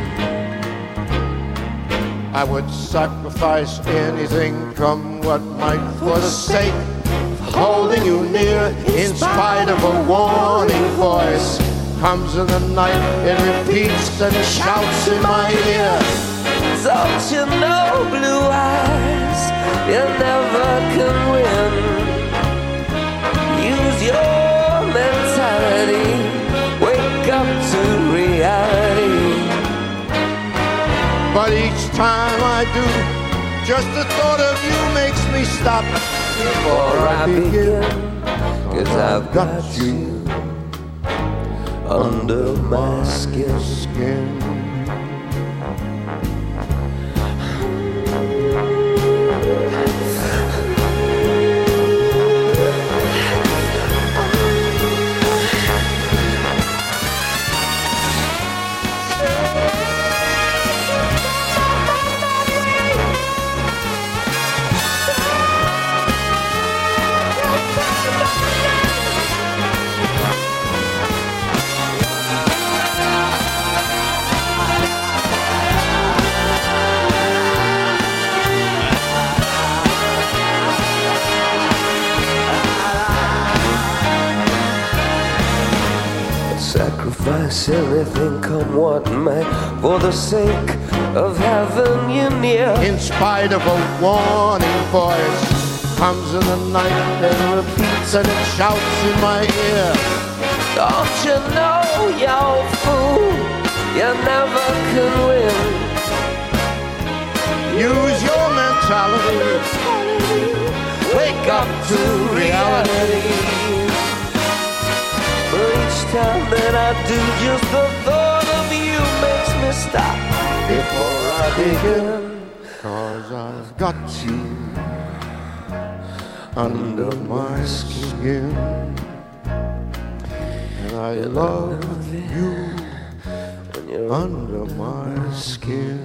I would sacrifice anything, come what might, for the sake of holding you near. In spite of a warning voice comes in the night, it repeats and shouts in my ear. Don't you know, blue eyes, you never can win. Use your mentality, wake up to reality. But each time I do, just the thought of you makes me stop before I begin. Cause I've got you under my skin. skin. Sacrifice everything, come what may, for the sake of having you near. In spite of a warning voice comes in the night and repeats and it shouts in my ear. Don't you know, you fool, you never can win. Use your mentality, wake up to reality. For each time that I do, just the thought of you makes me stop before I begin. Cause I've got you under my skin. And I love you under my skin.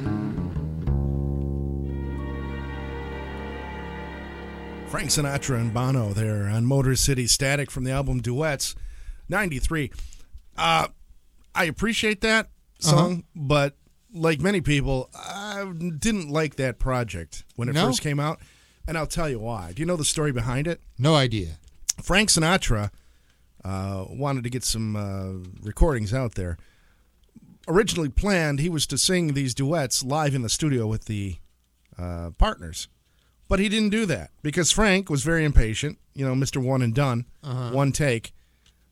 Frank Sinatra and Bono there on Motor City Static from the album Duets. ninety-three. Uh, I appreciate that song, uh-huh. but like many people, I didn't like that project when it no? first came out, and I'll tell you why. Do you know the story behind it? No idea. Frank Sinatra uh, wanted to get some uh, recordings out there. Originally planned, he was to sing these duets live in the studio with the uh, partners, but he didn't do that because Frank was very impatient, you know, Mister One and Done, uh-huh. one take.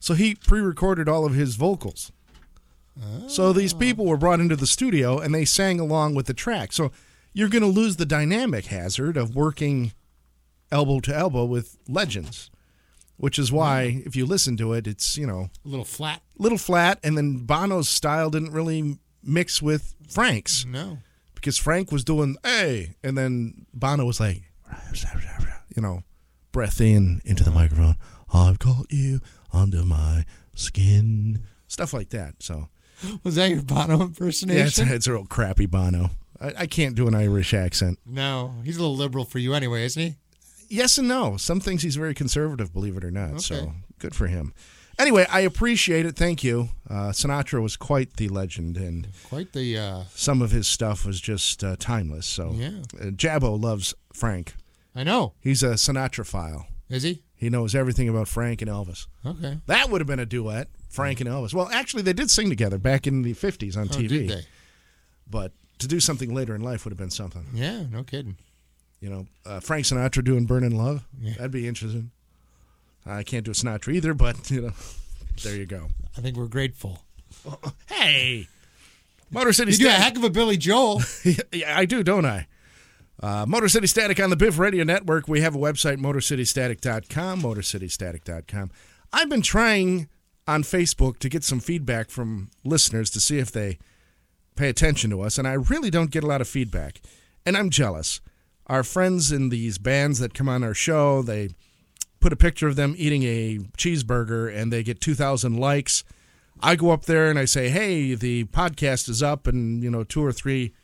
So he pre-recorded all of his vocals. Oh. So these people were brought into the studio, and they sang along with the track. So you're going to lose the dynamic hazard of working elbow to elbow with legends, which is why, if you listen to it, it's, you know... A little flat. A little flat, and then Bono's style didn't really mix with Frank's. No. Because Frank was doing, hey, and then Bono was like, you know, breath in into the microphone. I've got you under my skin. Stuff like that. So, was that your Bono impersonation? Yeah, it's, it's a real crappy Bono. I, I can't do an Irish accent. No, he's a little liberal for you anyway, isn't he? Yes and no. Some things he's very conservative, believe it or not. Okay. So, good for him. Anyway, I appreciate it. Thank you. Uh, Sinatra was quite the legend, and quite the. Uh, some of his stuff was just uh, timeless. So, yeah. uh, Jabbo loves Frank. I know. He's a Sinatra-phile. Is he? He knows everything about Frank and Elvis. Okay. That would have been a duet, Frank and Elvis. Well, actually, they did sing together back in the fifties on oh, T V. Did they? But to do something later in life would have been something. Yeah, no kidding. You know, uh, Frank Sinatra doing Burnin' Love. Yeah. That'd be interesting. I can't do a Sinatra either, but, you know, there you go. I think we're grateful. Hey! Motor City You Static. do a heck of a Billy Joel. Yeah, I do, don't I? Uh, Motor City Static on the Biff Radio Network. We have a website, motor city static dot com, motor city static dot com. I've been trying on Facebook to get some feedback from listeners to see if they pay attention to us, and I really don't get a lot of feedback, and I'm jealous. Our friends in these bands that come on our show, they put a picture of them eating a cheeseburger, and they get two thousand likes. I go up there and I say, hey, the podcast is up, and, you know, two or three,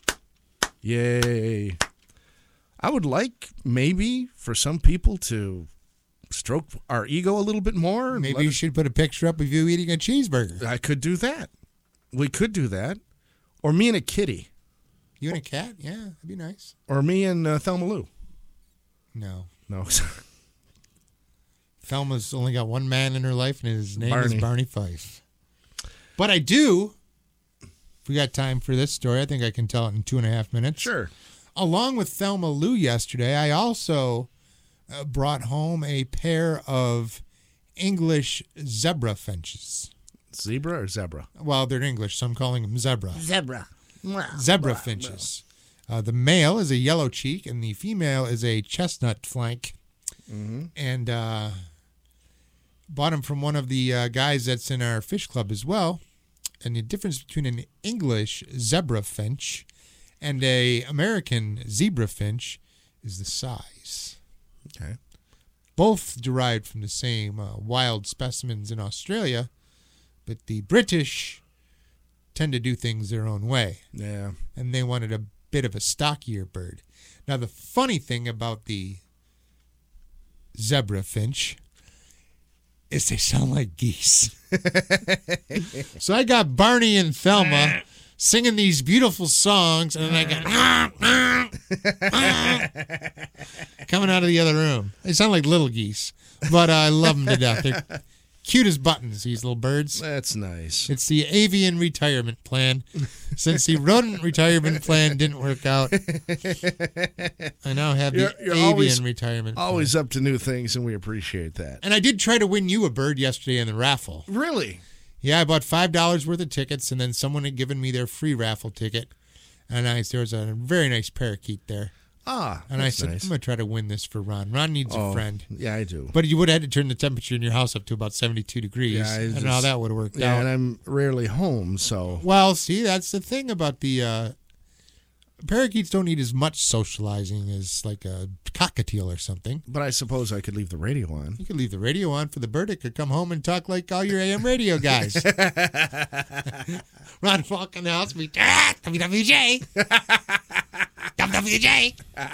yay. I would like maybe for some people to stroke our ego a little bit more. Maybe you should put a picture up of you eating a cheeseburger. I could do that. We could do that. Or me and a kitty. You and a cat? Yeah, that'd be nice. Or me and uh, Thelma Lou. No. No. Thelma's only got one man in her life, and his name Barney. is Barney Fife. But I do, if we got time for this story, I think I can tell it in two and a half minutes. Sure. Along with Thelma Lou yesterday, I also uh, brought home a pair of English zebra finches. Zebra or zebra? Well, they're English, so I'm calling them zebra. Zebra. Zebra finches. Uh, the male is a yellow cheek, and the female is a chestnut flank. Mm-hmm. And uh, bought them from one of the uh, guys that's in our fish club as well. And the difference between an English zebra finch and a American zebra finch is the size. Okay. Both derived from the same uh, wild specimens in Australia, but the British tend to do things their own way. Yeah. And they wanted a bit of a stockier bird. Now, the funny thing about the zebra finch is they sound like geese. So I got Barney and Thelma singing these beautiful songs, and then I got ah, ah, ah, coming out of the other room. They sound like little geese, but uh, I love them to death. They're cute as buttons, these little birds. That's nice. It's the avian retirement plan. Since the rodent retirement plan didn't work out, I now have the You're- you're avian always- retirement plan. Always up to new things, and we appreciate that. And I did try to win you a bird yesterday in the raffle. Really? Yeah, I bought five dollars worth of tickets, and then someone had given me their free raffle ticket. And I, there was a very nice parakeet there. Ah, And I that's said, nice. I'm going to try to win this for Ron. Ron needs Oh, a friend. Yeah, I do. But you would have had to turn the temperature in your house up to about seventy-two degrees. Yeah, I and just- how that would have worked Yeah, out. and I'm rarely home, so. Well, see, that's the thing about the uh, parakeets don't need as much socializing as like a cockatiel or something. But I suppose I could leave the radio on. You could leave the radio on for the bird. It could come home and talk like all your A M radio guys. Ron walk in the house and be, ah, W W J. W W J.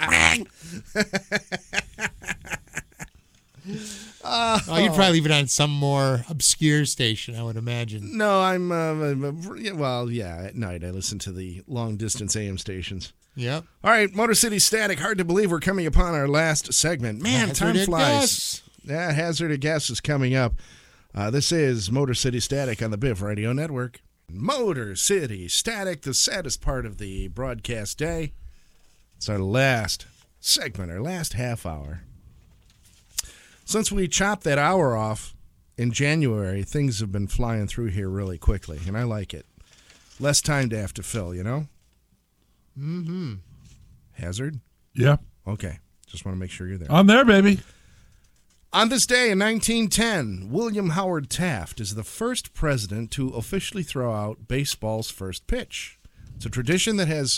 Uh, oh, you'd probably leave it on some more obscure station, I would imagine. No, I'm, uh, yeah, well, yeah, at night I listen to the long distance A M stations. Yep. All right, Motor City Static. Hard to believe we're coming upon our last segment. Man, time Hazarded flies. guess. Yeah, Hazarded Guess is coming up. Uh, this is Motor City Static on the Biff Radio Network. Motor City Static, the saddest part of the broadcast day. It's our last segment, our last half hour. Since we chopped that hour off in January, things have been flying through here really quickly, and I like it. Less time to have to fill, you know? Mm-hmm. Hazard? Yeah. Okay. Just want to make sure you're there. I'm there, baby. On this day in nineteen ten, William Howard Taft is the first president to officially throw out baseball's first pitch. It's a tradition that has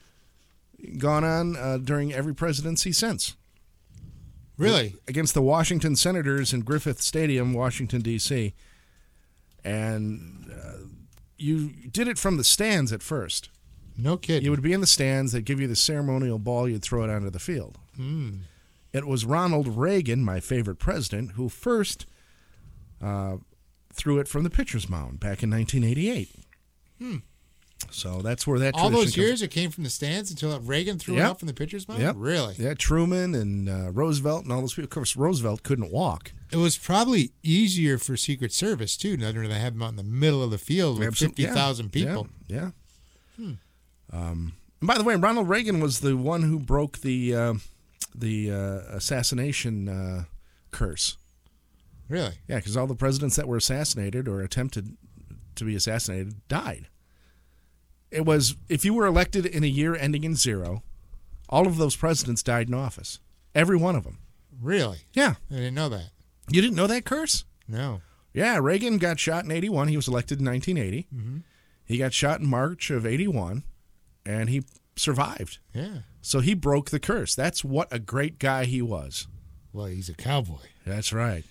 gone on uh, during every presidency since. Really? Against the Washington Senators in Griffith Stadium, Washington, D C And uh, you did it from the stands at first. No kidding. You would be in the stands. They'd give you the ceremonial ball. You'd throw it onto the field. Mm. It was Ronald Reagan, my favorite president, who first uh, threw it from the pitcher's mound back in nineteen eighty-eight. Hmm. So that's where that all tradition those comes- years it came from the stands until Reagan threw it Yep. out from the pitcher's mound? Yep. Really? Yeah, Truman and uh, Roosevelt and all those people. Of course, Roosevelt couldn't walk. It was probably easier for Secret Service, too, rather than have them out in the middle of the field with Absolute- fifty thousand yeah, people. Yeah. Hmm. yeah. Um, and by the way, Ronald Reagan was the one who broke the uh, the uh, assassination uh, curse. Really? Yeah, because all the presidents that were assassinated or attempted to be assassinated died. It was, if you were elected in a year ending in zero, all of those presidents died in office. Every one of them. Really? Yeah. I didn't know that. You didn't know that curse? No. Yeah, Reagan got shot in eighty-one. He was elected in nineteen eighty. Mm-hmm. He got shot in March of eighty-one, and he survived. Yeah. So he broke the curse. That's what a great guy he was. Well, he's a cowboy. That's right.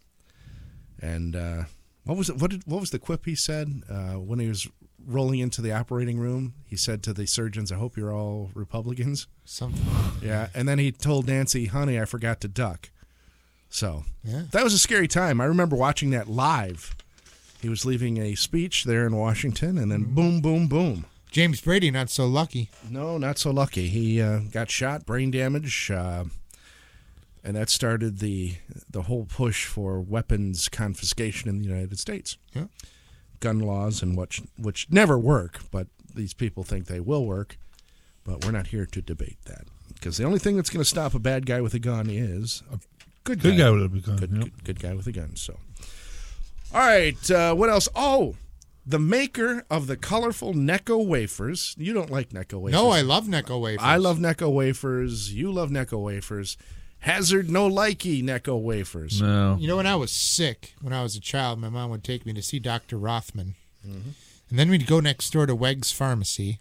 And uh, what was it? What did, what was the quip he said uh, when he was rolling into the operating room? He said to the surgeons, "I hope you're all Republicans." Something. Yeah, and then he told Nancy, "Honey, I forgot to duck." So Yeah. that was a scary time. I remember watching that live. He was leaving a speech there in Washington, and then boom, boom, boom. James Brady, not so lucky. No, not so lucky. He uh, got shot, brain damage, uh, and that started the the whole push for weapons confiscation in the United States. Yeah. Gun laws and which which never work, but these people think they will work. But we're not here to debate that, because the only thing that's going to stop a bad guy with a gun is a good guy. Good guy with a gun. Good, Yep. good, good guy with a gun. So, all right, uh, what else? Oh, the maker of the colorful Necco wafers. You don't like Necco wafers. No, I love Necco wafers. I love Necco wafers. You love Necco wafers. Hazard no likey Necco wafers. No. You know, when I was sick, when I was a child, my mom would take me to see Doctor Rothman. Mm-hmm. And then we'd go next door to Wegg's Pharmacy,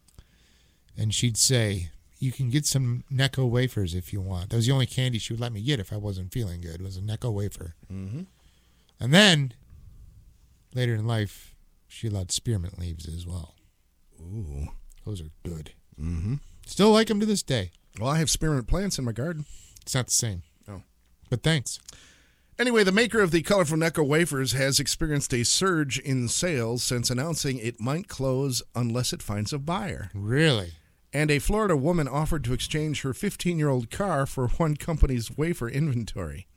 and she'd say, you can get some Necco wafers if you want. That was the only candy she would let me get if I wasn't feeling good, was a Necco wafer. Mm-hmm. And then, later in life, she allowed spearmint leaves as well. Ooh. Those are good. Mm-hmm. Still like them to this day. Well, I have spearmint plants in my garden. It's not the same. Oh. But thanks. Anyway, the maker of the colorful Necco wafers has experienced a surge in sales since announcing it might close unless it finds a buyer. Really? And a Florida woman offered to exchange her fifteen-year-old car for one company's wafer inventory.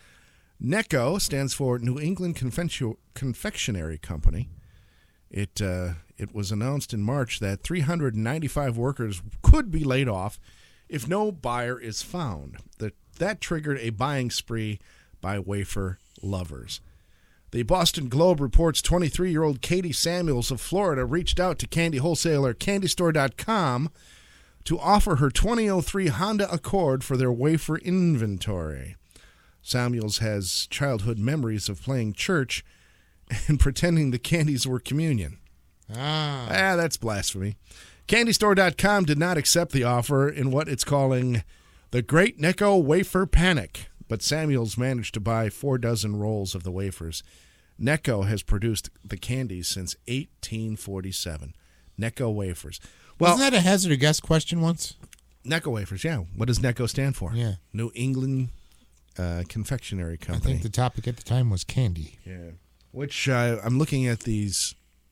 Necco stands for New England Confectu- Confectionery Company. It uh, it was announced in March that three hundred ninety-five workers could be laid off if no buyer is found. That that triggered a buying spree by wafer lovers. The Boston Globe reports twenty-three-year-old Katie Samuels of Florida reached out to candy wholesaler candy store dot com to offer her twenty oh three Honda Accord for their wafer inventory. Samuels has childhood memories of playing church and pretending the candies were communion. Ah. Ah, that's blasphemy. candy store dot com did not accept the offer in what it's calling the Great Necco Wafer Panic, but Samuels managed to buy four dozen rolls of the wafers. Necco has produced the candies since eighteen forty-seven. Necco wafers. Well, Wasn't that a hazard a guess question once? Necco wafers, yeah. What does Necco stand for? Yeah. New England uh, Confectionery I Company. think the topic at the time was candy. Yeah. Which uh, I'm looking at these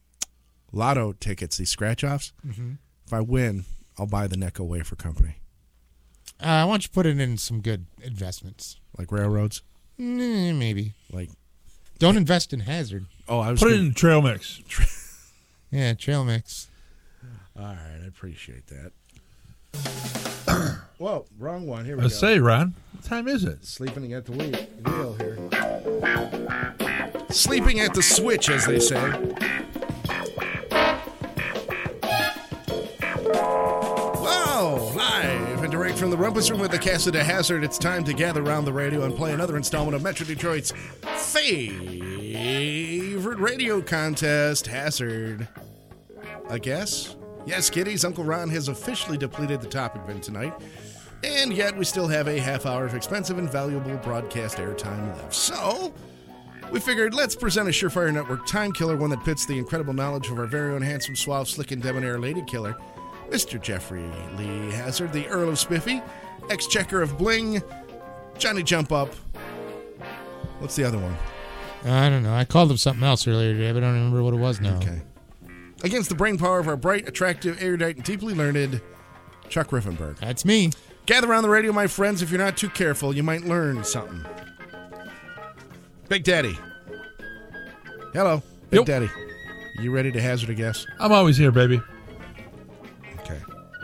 lotto tickets, these scratch-offs. Mm-hmm. If I win, I'll buy the Necco Wafer Company. Uh, I want you to put it in some good investments. Like railroads? Mm, maybe. Like, Don't invest in hazard. oh, I was Put it gonna- in trail mix. Yeah, trail mix. All right, I appreciate that. Whoa, wrong one. Here we I go. say, Ron, what time is it? Sleeping at the wheel, wheel here. Sleeping at the switch, as they say. Wow, live and direct from the Rumpus Room with the Casa de Hazard. It's time to gather around the radio and play another installment of Metro Detroit's favorite radio contest, Hazard. A guess? Yes, kiddies, Uncle Ron has officially depleted the topic bin tonight, and yet we still have a half hour of expensive and valuable broadcast airtime left. So, we figured let's present a Surefire Network time killer, one that pits the incredible knowledge of our very own handsome, suave, slick, and debonair lady killer, Mister Jeffrey Lee Hazard, the Earl of Spiffy, Exchequer of Bling, Johnny Jump Up. What's the other one? I don't know. I called him something else earlier today, but I don't remember what it was now. Okay. Against the brain power of our bright, attractive, erudite, and deeply learned Chuck Riffenberg. That's me. Gather around the radio, my friends. If you're not too careful, you might learn something. Big Daddy. Hello, Big Yep. Daddy. You ready to hazard a guess? I'm always here, baby. Okay.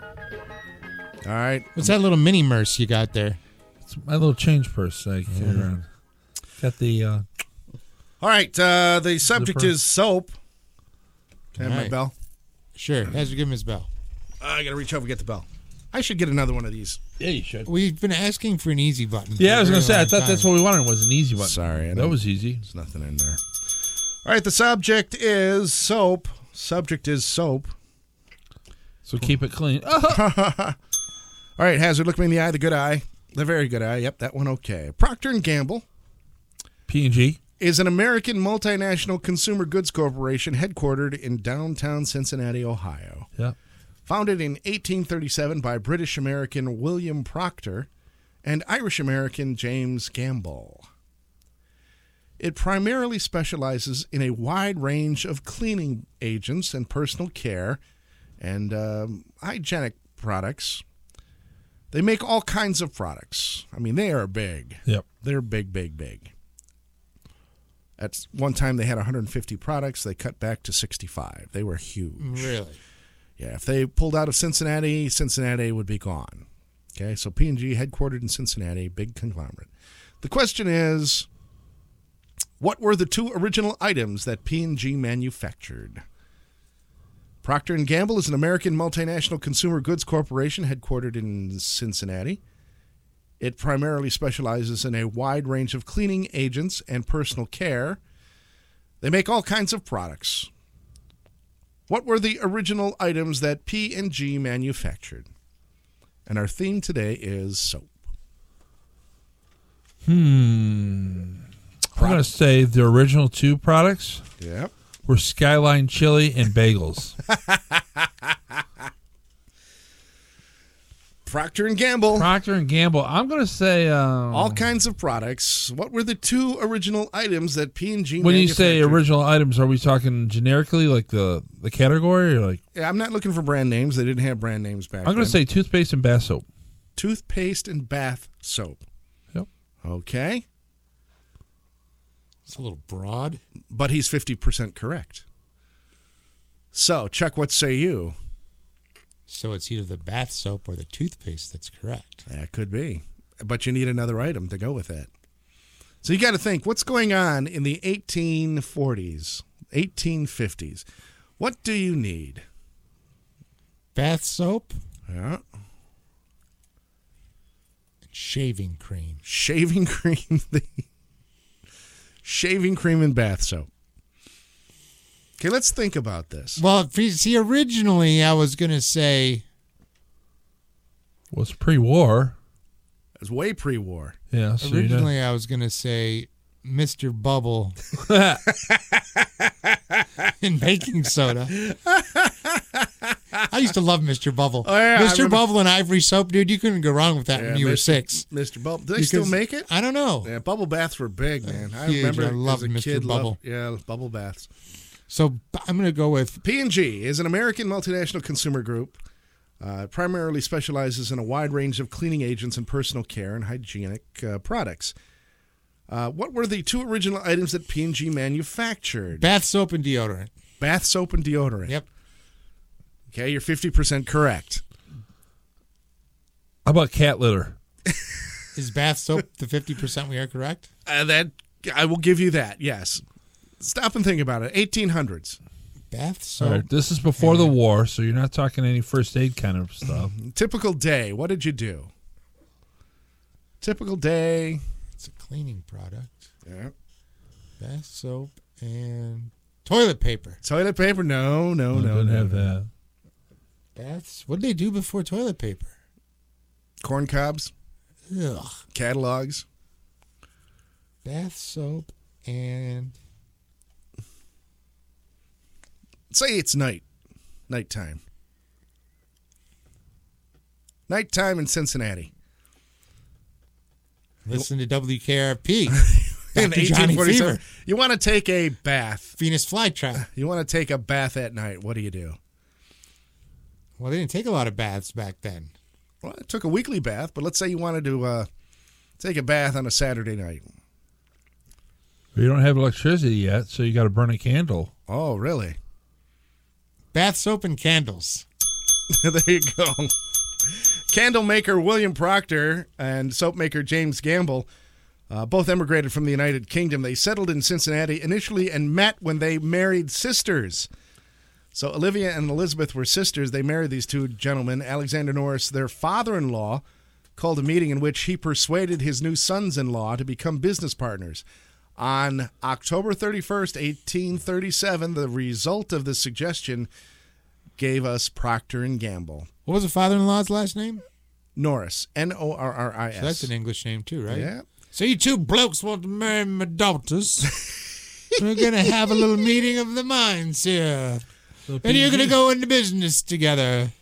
All right. What's that little mini merce you got there? It's my little change purse I carry around. Got the. Uh, All right. Uh, the subject Zipper. is soap. Can I have All my right. bell? Sure. Has to give him his bell. Uh, I got to reach over and get the bell. I should get another one of these. yeah, you should. We've been asking for an easy button. Yeah, I was going to say, I thought that's what we wanted was an easy one. Sorry. I That don't- was easy. There's nothing in there. All right. The subject is soap. Subject is soap. So keep it clean. All right, Hazard, look me in the eye, the good eye. The very good eye. Yep, that one okay. Procter and Gamble P and G. is an American multinational consumer goods corporation headquartered in downtown Cincinnati, Ohio. Yeah. Founded in eighteen thirty-seven by British-American William Procter and Irish-American James Gamble. It primarily specializes in a wide range of cleaning agents and personal care and um, hygienic products. They make all kinds of products. I mean, they are big. Yep. They're big, big, big. At one time, they had one hundred fifty products. They cut back to sixty-five. They were huge. Really? Yeah, if they pulled out of Cincinnati, Cincinnati would be gone. Okay, so P and G headquartered in Cincinnati, big conglomerate. The question is, what were the two original items that P and G manufactured? Procter and Gamble is an American multinational consumer goods corporation headquartered in Cincinnati. It primarily specializes in a wide range of cleaning agents and personal care. They make all kinds of products. What were the original items that P and G manufactured? And our theme today is soap. Hmm. I'm going to say the original two products Yep. were Skyline Chili and bagels. Procter and Gamble. Procter and Gamble. I'm going to say um, all kinds of products. What were the two original items that P and G when you say manufactured? original items, are we talking generically, like the the category, or like? Yeah, I'm not looking for brand names. They didn't have brand names back I'm going then. to say toothpaste and bath soap. Toothpaste and bath soap. Yep. Okay. It's a little broad. But he's fifty percent correct. So, Chuck, what say you? So it's either the bath soap or the toothpaste that's correct. That could be. But you need another item to go with that. So you got to think, what's going on in the eighteen forties, eighteen fifties? What do you need? Bath soap Yeah. and shaving cream. Shaving cream. the Shaving cream and bath soap. Okay, let's think about this. Well, if you- see, originally I was going to say Was pre-war. It was way pre-war. Yeah. So you know- originally I was going to say Mister Bubble and baking soda. I used to love Mister Bubble. Oh, yeah, I Mister remember- Bubble and Ivory soap, dude. You couldn't go wrong with that Yeah, when you were Mister six. Mister Bubble. Do they still Because- make it? I don't know. Yeah, bubble baths were big, man. I Huge. remember I loved as a Mister kid, Bubble. loved- yeah, bubble baths. So I'm going to go with P and G is an American multinational consumer group. Uh, it primarily specializes in a wide range of cleaning agents and personal care and hygienic uh, products. Uh, what were the two original items that P and G manufactured? bath soap and deodorant. Bath soap and deodorant. Yep. Okay, you're fifty percent correct. How about cat litter? Is bath soap the fifty percent we are correct? Uh, that I will give you that. Yes. Stop and think about it. eighteen hundreds. Bath soap. All right, this is before the war, so you're not talking any first aid kind of stuff. Typical day. What did you do? Typical day. It's a cleaning product. Yeah. Bath soap and toilet paper. Toilet paper? No, no, No, no. don't no, have no. that. Baths. What did they do before toilet paper? Corn cobs, Ugh. catalogs. Bath soap and Say it's night. Nighttime. Nighttime in Cincinnati. listen to W K R P. In Doctor Johnny eighteen forty-seven. Fever. You want to take a bath. Venus flytrap. You want to take a bath at night. What do you do? Well, they didn't take a lot of baths back then. Well, I took a weekly bath, but let's say you wanted to uh, take a bath on a Saturday night. You don't have electricity yet, so you got to burn a candle. Oh, really? Bath soap and candles. There you go. Candle maker William Proctor and soap maker James Gamble uh, both emigrated from the United Kingdom. They settled in Cincinnati initially and met when they married sisters. So Olivia and Elizabeth were sisters. They married these two gentlemen. Alexander Norris, their father-in-law, called a meeting in which he persuaded his new sons-in-law to become business partners. On October thirty-first, eighteen thirty-seven, the result of this suggestion gave us Procter and Gamble. What was the father-in-law's last name? Norris, N O R R I S. So that's an English name too, right? Yeah. So you two blokes want to marry my daughters. We're going to have a little meeting of the minds here. And you're going to go into business together.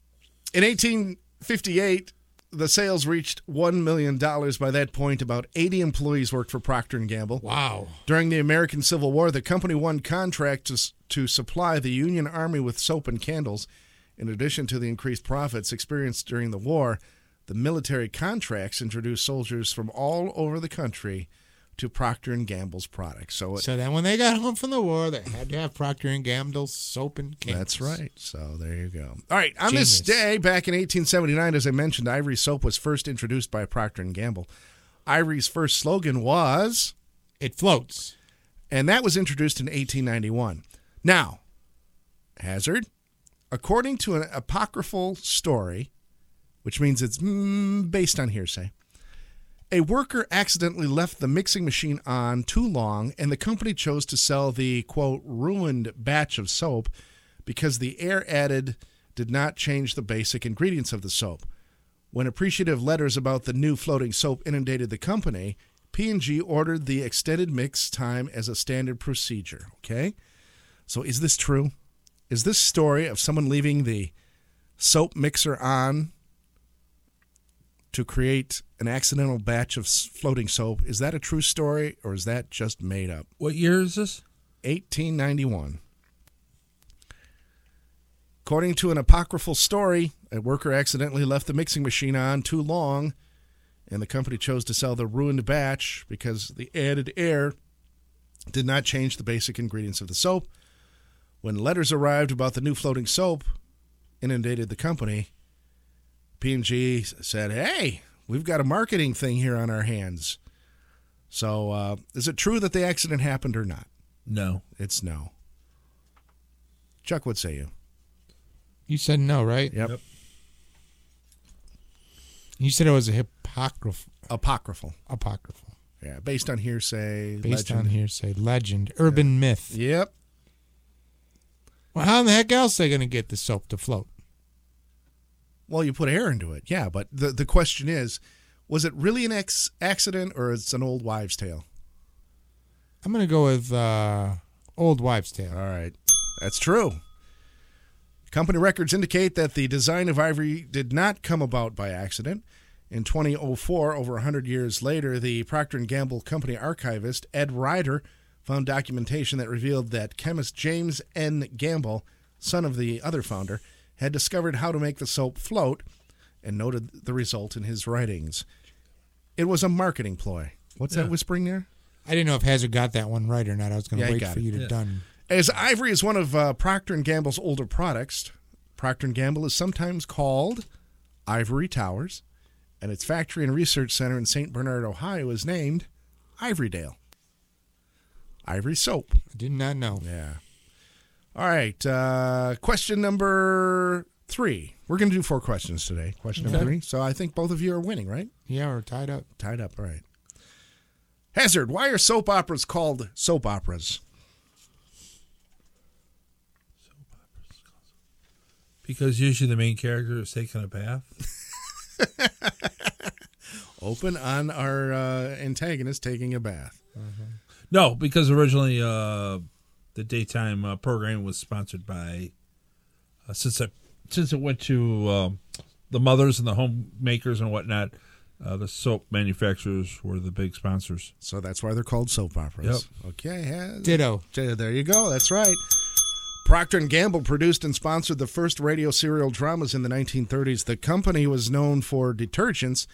In eighteen fifty-eight, the sales reached one million dollars. By that point, about eighty employees worked for Procter and Gamble. Wow. During the American Civil War, the company won contracts to, to supply the Union Army with soap and candles. In addition to the increased profits experienced during the war, the military contracts introduced soldiers from all over the country to Procter and Gamble's products. So, it, So then when they got home from the war, they had to have Procter and Gamble's soap and candles. that's right. So there you go. All right. On this Genius. day, back in eighteen seventy-nine, as I mentioned, Ivory soap was first introduced by Procter and Gamble. Ivory's first slogan was, It floats. and that was introduced in eighteen ninety-one. Now, hazard, according to an apocryphal story, which means it's mm, based on hearsay, a worker accidentally left the mixing machine on too long, and the company chose to sell the, quote, ruined batch of soap because the air added did not change the basic ingredients of the soap. When appreciative letters about the new floating soap inundated the company, P and G ordered the extended mix time as a standard procedure, okay? So is this true? Is this story of someone leaving the soap mixer on to create an accidental batch of floating soap, is that a true story or is that just made up? What year is this? eighteen ninety-one. According to an apocryphal story, a worker accidentally left the mixing machine on too long, and the company chose to sell the ruined batch because the added air did not change the basic ingredients of the soap. When letters arrived about the new floating soap inundated the company, P and G said, hey, we've got a marketing thing here on our hands. So uh, is it true that the accident happened or not? No. It's no. Chuck, what say you? You said no, right? Yep. Yep. You said it was a hypocryph- Apocryphal. apocryphal. Yeah, based on hearsay, Based legend. on hearsay, legend, urban myth. Yep. Well, how in the heck else are they going to get the soap to float? Well, you put air into it, yeah, but the, the question is, was it really an ex- accident or it's an old wives' tale? I'm going to go with uh, old wives' tale. All right. That's true. Company records indicate that the design of Ivory did not come about by accident. In two thousand four, over one hundred years later, the Procter and Gamble company archivist Ed Ryder found documentation that revealed that chemist James N. Gamble, son of the other founder, had discovered how to make the soap float and noted the result in his writings. It was a marketing ploy. What's Yeah. that whispering there? I didn't know if Hazard got that one right or not. I was going to Yeah, he wait got for it. you to Yeah. done. As Ivory is one of uh, Procter and Gamble's older products, Procter and Gamble is sometimes called Ivory Towers, and its factory and research center in Saint Bernard, Ohio is named Ivorydale. Ivory Soap. I did not know. Yeah. All right. Uh, question number three. We're going to do four questions today. Question number Okay. three. So I think both of you are winning, right? Yeah, we're tied up. Tied up. All right. Hazard, why are soap operas called soap operas? Because usually the main character is taking a bath. Open on our uh, antagonist taking a bath. No, because originally uh, the daytime uh, program was sponsored by, uh, since it, since it went to um, the mothers and the homemakers and whatnot, uh, the soap manufacturers were the big sponsors. So that's why they're called soap operas. Okay. Has- Ditto. There you go. That's right. Procter and Gamble produced and sponsored the first radio serial dramas in the nineteen thirties. The company was known for detergents,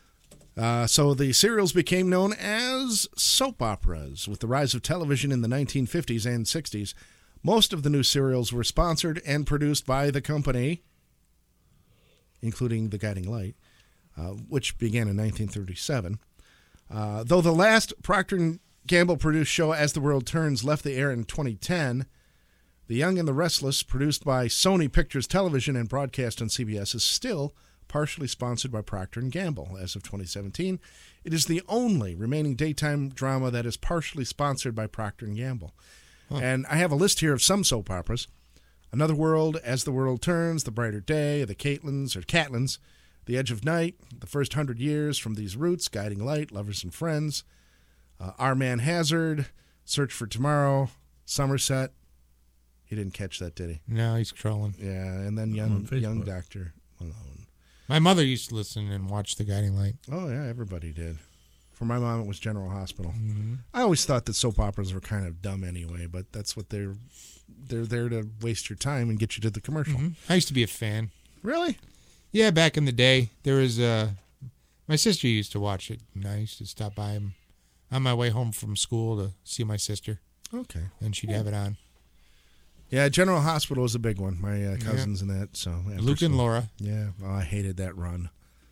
uh, so the serials became known as soap operas. With the rise of television in the nineteen fifties and sixties, most of the new serials were sponsored and produced by the company, including The Guiding Light, uh, which began in nineteen thirty-seven. Uh, though the last Procter and Gamble produced show, As the World Turns, left the air in twenty ten, The Young and the Restless, produced by Sony Pictures Television and broadcast on C B S, is still partially sponsored by Procter and Gamble. As of twenty seventeen, it is the only remaining daytime drama that is partially sponsored by Procter and Gamble. Huh. And I have a list here of some soap operas: Another World, As the World Turns, The Brighter Day, The Caitlins or Catlins, The Edge of Night, The First Hundred Years, From These Roots, Guiding Light, Lovers and Friends, uh, Our Man Hazard, Search for Tomorrow, Somerset. He didn't catch that, did he? No, he's trolling. Yeah, and then young young Doctor Malone. My mother used to listen and watch The Guiding Light. Oh, yeah, everybody did. For my mom, it was General Hospital. Mm-hmm. I always thought that soap operas were kind of dumb anyway, but that's what they're they're there to waste your time and get you to the commercial. Mm-hmm. I used to be a fan. Really? Yeah, back in the day, there was uh, my sister used to watch it, and I used to stop by on my way home from school to see my sister. Okay. And she'd have it on. Yeah, General Hospital was a big one. My uh, cousins yeah. and that. So yeah, Luke and Laura. Yeah, oh, I hated that run.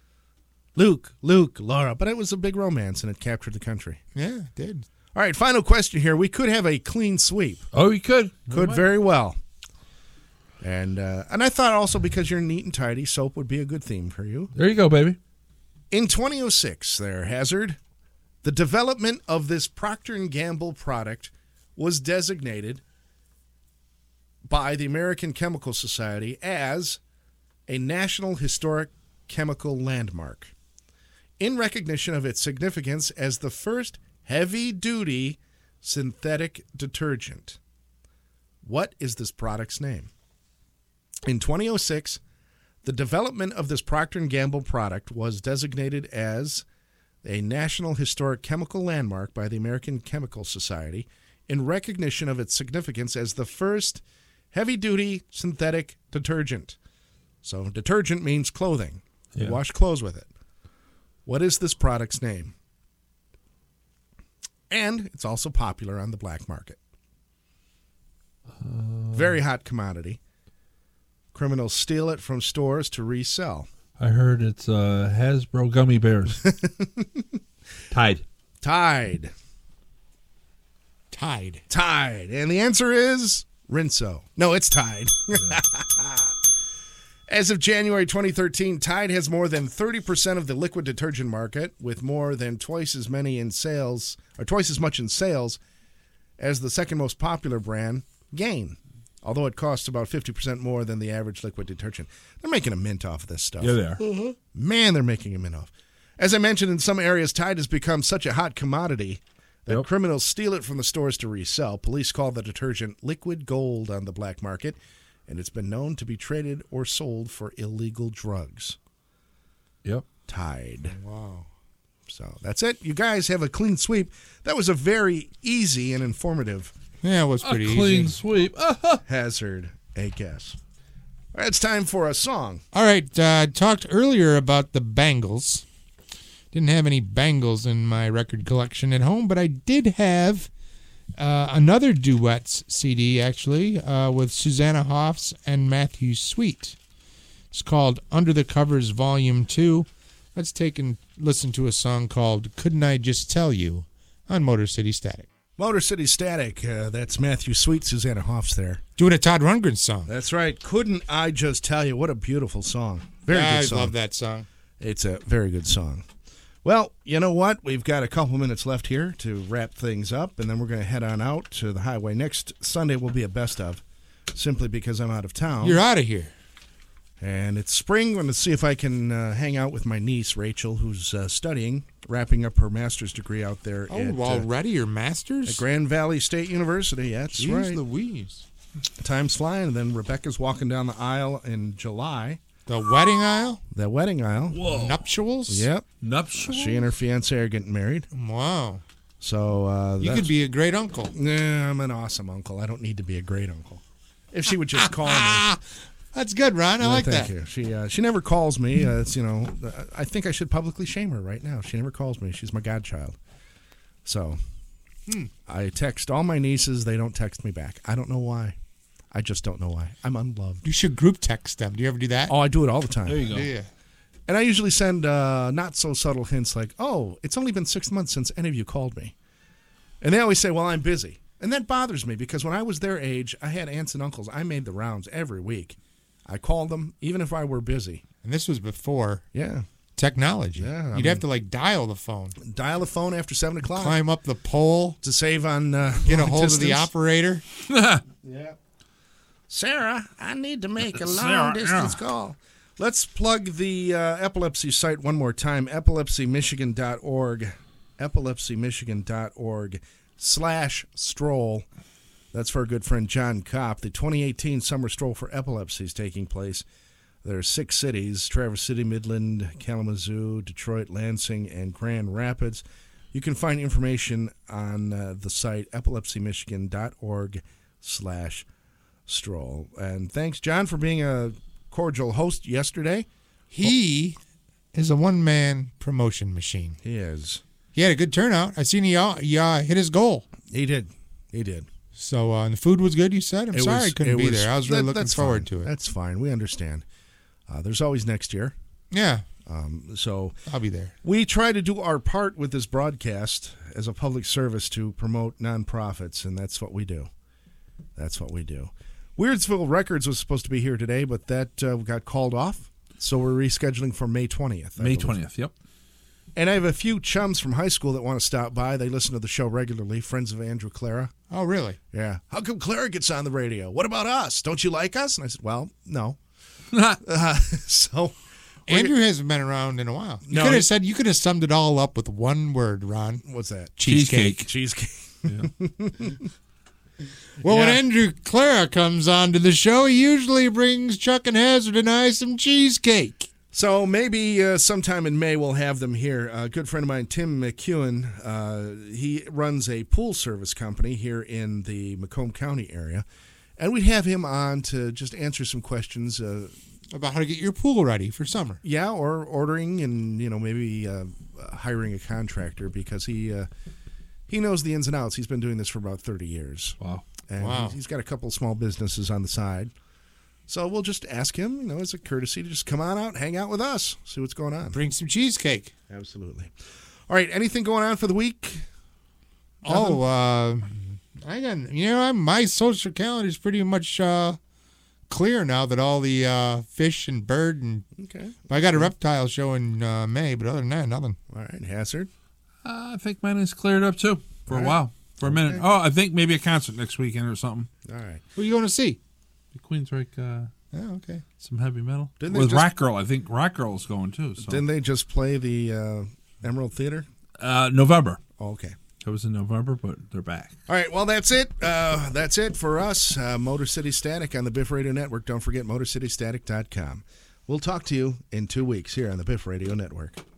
Luke, Luke, Laura. But it was a big romance, and it captured the country. Yeah, it did. All right, final question here. We could have a clean sweep. Oh, we could. Could we very well. And uh, and I thought also because you're neat and tidy, soap would be a good theme for you. There you go, baby. In twenty oh six, there, Hazard, the development of this Procter and Gamble product was designated by the American Chemical Society as a National Historic Chemical Landmark in recognition of its significance as the first heavy-duty synthetic detergent. What is this product's name? In twenty oh six, the development of this Procter and Gamble product was designated as a National Historic Chemical Landmark by the American Chemical Society in recognition of its significance as the first heavy-duty synthetic detergent. So detergent means clothing. You yeah. wash clothes with it. What is this product's name? And it's also popular on the black market. Uh, Very hot commodity. Criminals steal it from stores to resell. I heard it's uh, Hasbro gummy bears. Tide. Tide. Tide. Tide. And the answer is Rinso. No, it's Tide. Yeah. As of January twenty thirteen, Tide has more than thirty percent of the liquid detergent market, with more than twice as many in sales, or twice as much in sales, as the second most popular brand, Gain. Although it costs about fifty percent more than the average liquid detergent. They're making a mint off of this stuff. Yeah, they are. Mm-hmm. Man, they're making a mint off. As I mentioned, in some areas, Tide has become such a hot commodity that yep. criminals steal it from the stores to resell. Police call the detergent liquid gold on the black market, and it's been known to be traded or sold for illegal drugs. Yep. Tide. Wow. So that's it. You guys have a clean sweep. That was a very easy and informative Yeah, it was pretty a clean easy. sweep. Hazard a guess. All right, it's time for a song. All right, uh, I talked earlier about the Bangles. Didn't have any Bangles in my record collection at home, but I did have uh, another duets C D, actually, uh, with Susanna Hoffs and Matthew Sweet. It's called Under the Covers Volume two. Let's take and listen to a song called Couldn't I Just Tell You on Motor City Static. Motor City Static. Uh, that's Matthew Sweet, Susanna Hoffs there. Doing a Todd Rundgren song. That's right. Couldn't I just tell you what a beautiful song? Very I good song. love that song. It's a very good song. Well, you know what? We've got a couple minutes left here to wrap things up, and then we're going to head on out to the highway. Next Sunday will be a best of, simply because I'm out of town. You're out of here. And it's spring. I'm going to see if I can uh, hang out with my niece, Rachel, who's uh, studying, wrapping up her master's degree out there Oh, at, already your uh, master's? at Grand Valley State University. Yeah, that's Jeez right. Louise. Time's flying. And then Rebecca's walking down the aisle in July. The wedding aisle? The wedding aisle. Whoa. Nuptials? Yep. Nuptials? She and her fiancé are getting married. Wow. So uh, You that's- could be a great uncle. Nah, I'm an awesome uncle. I don't need to be a great uncle. If she would just call me. That's good, Ron. I Uh, like thank that. you. She uh, she never calls me. Uh, it's you know. uh, I think I should publicly shame her right now. She never calls me. She's my godchild. So, Hmm. I text all my nieces. They don't text me back. I don't know why. I just don't know why. I'm unloved. You should group text them. Do you ever do that? Oh, I do it all the time. There you go. Yeah. And I usually send uh, not so subtle hints like, "Oh, it's only been six months since any of you called me," and they always say, "Well, I'm busy," and that bothers me because when I was their age, I had aunts and uncles. I made the rounds every week. I called them even if I were busy. And this was before Yeah, technology. Yeah, I You'd mean- have to like dial the phone, dial the phone after seven o'clock climb up the pole, to save on uh, get a long hold of the distance. operator. Yeah. Sarah, I need to make a Sarah, long distance yeah. call. Let's plug the uh, epilepsy site one more time, epilepsy michigan dot org, epilepsy michigan dot org slash stroll. That's for our good friend John Kopp. The twenty eighteen Summer Stroll for Epilepsy is taking place. There are six cities, Traverse City, Midland, Kalamazoo, Detroit, Lansing, and Grand Rapids. You can find information on uh, the site epilepsy michigan dot org slash stroll. And thanks, John, for being a cordial host yesterday. He is a one-man promotion machine. He is. He had a good turnout. I seen he, uh, he uh, hit his goal. He did. He did. So uh, and the food was good, you said? I'm It sorry was- I couldn't it be was- there. I was really that- looking that's forward fine. to it. That's fine. We understand. Uh, there's always next year. Yeah, Um, so I'll be there. we try to do our part with this broadcast as a public service to promote nonprofits, and that's what we do. That's what we do. Weirdsville Records was supposed to be here today, but that uh, got called off, so we're rescheduling for May twentieth. I May believe. twentieth, yep. And I have a few chums from high school that want to stop by. They listen to the show regularly, friends of Andrew Clara. Oh, really? Yeah. How come Clara gets on the radio? What about us? Don't you like us? And I said, well, no. uh, so we're- Andrew hasn't been around in a while. You No, could he- have said you could have summed it all up with one word, Ron. what's that? Cheesecake. Cheesecake. Well, when Yeah. Andrew Clara comes on to the show, he usually brings Chuck and Hazard and I some cheesecake. So maybe uh, sometime in May we'll have them here. A good friend of mine, Tim McEwen, uh, he runs a pool service company here in the Macomb County area. And we'd have him on to just answer some questions. Uh, About how to get your pool ready for summer. yeah, or ordering and, you know, maybe uh, hiring a contractor because he uh, he knows the ins and outs. He's been doing this for about thirty years. Wow. And Wow. he's got a couple of small businesses on the side. So we'll just ask him, you know, as a courtesy to just come on out, hang out with us, see what's going on. Bring some cheesecake. Absolutely. All right, anything going on for the week? Oh, uh, I got, you know, I'm, my social calendar is pretty much uh, clear now that all the uh, fish and bird and Okay. I got a reptile show in uh, May, but other than that, nothing. All right, Hazard. Uh, I think mine is cleared up too for All a right. while, for a minute. Okay. Oh, I think maybe a concert next weekend or something. All right. Who are you going to see? The Queensryche, uh, Oh, okay. some heavy metal Didn't they with just- Rock Girl. I think Rock Girl is going too. So Didn't they just play the uh, Emerald Theater? uh, November. Oh, okay. It was in November, but they're back. All right, well, that's it. Uh, that's it for us. Uh, Motor City Static on the Biff Radio Network. Don't forget motor city static dot com. We'll talk to you in two weeks here on the Biff Radio Network.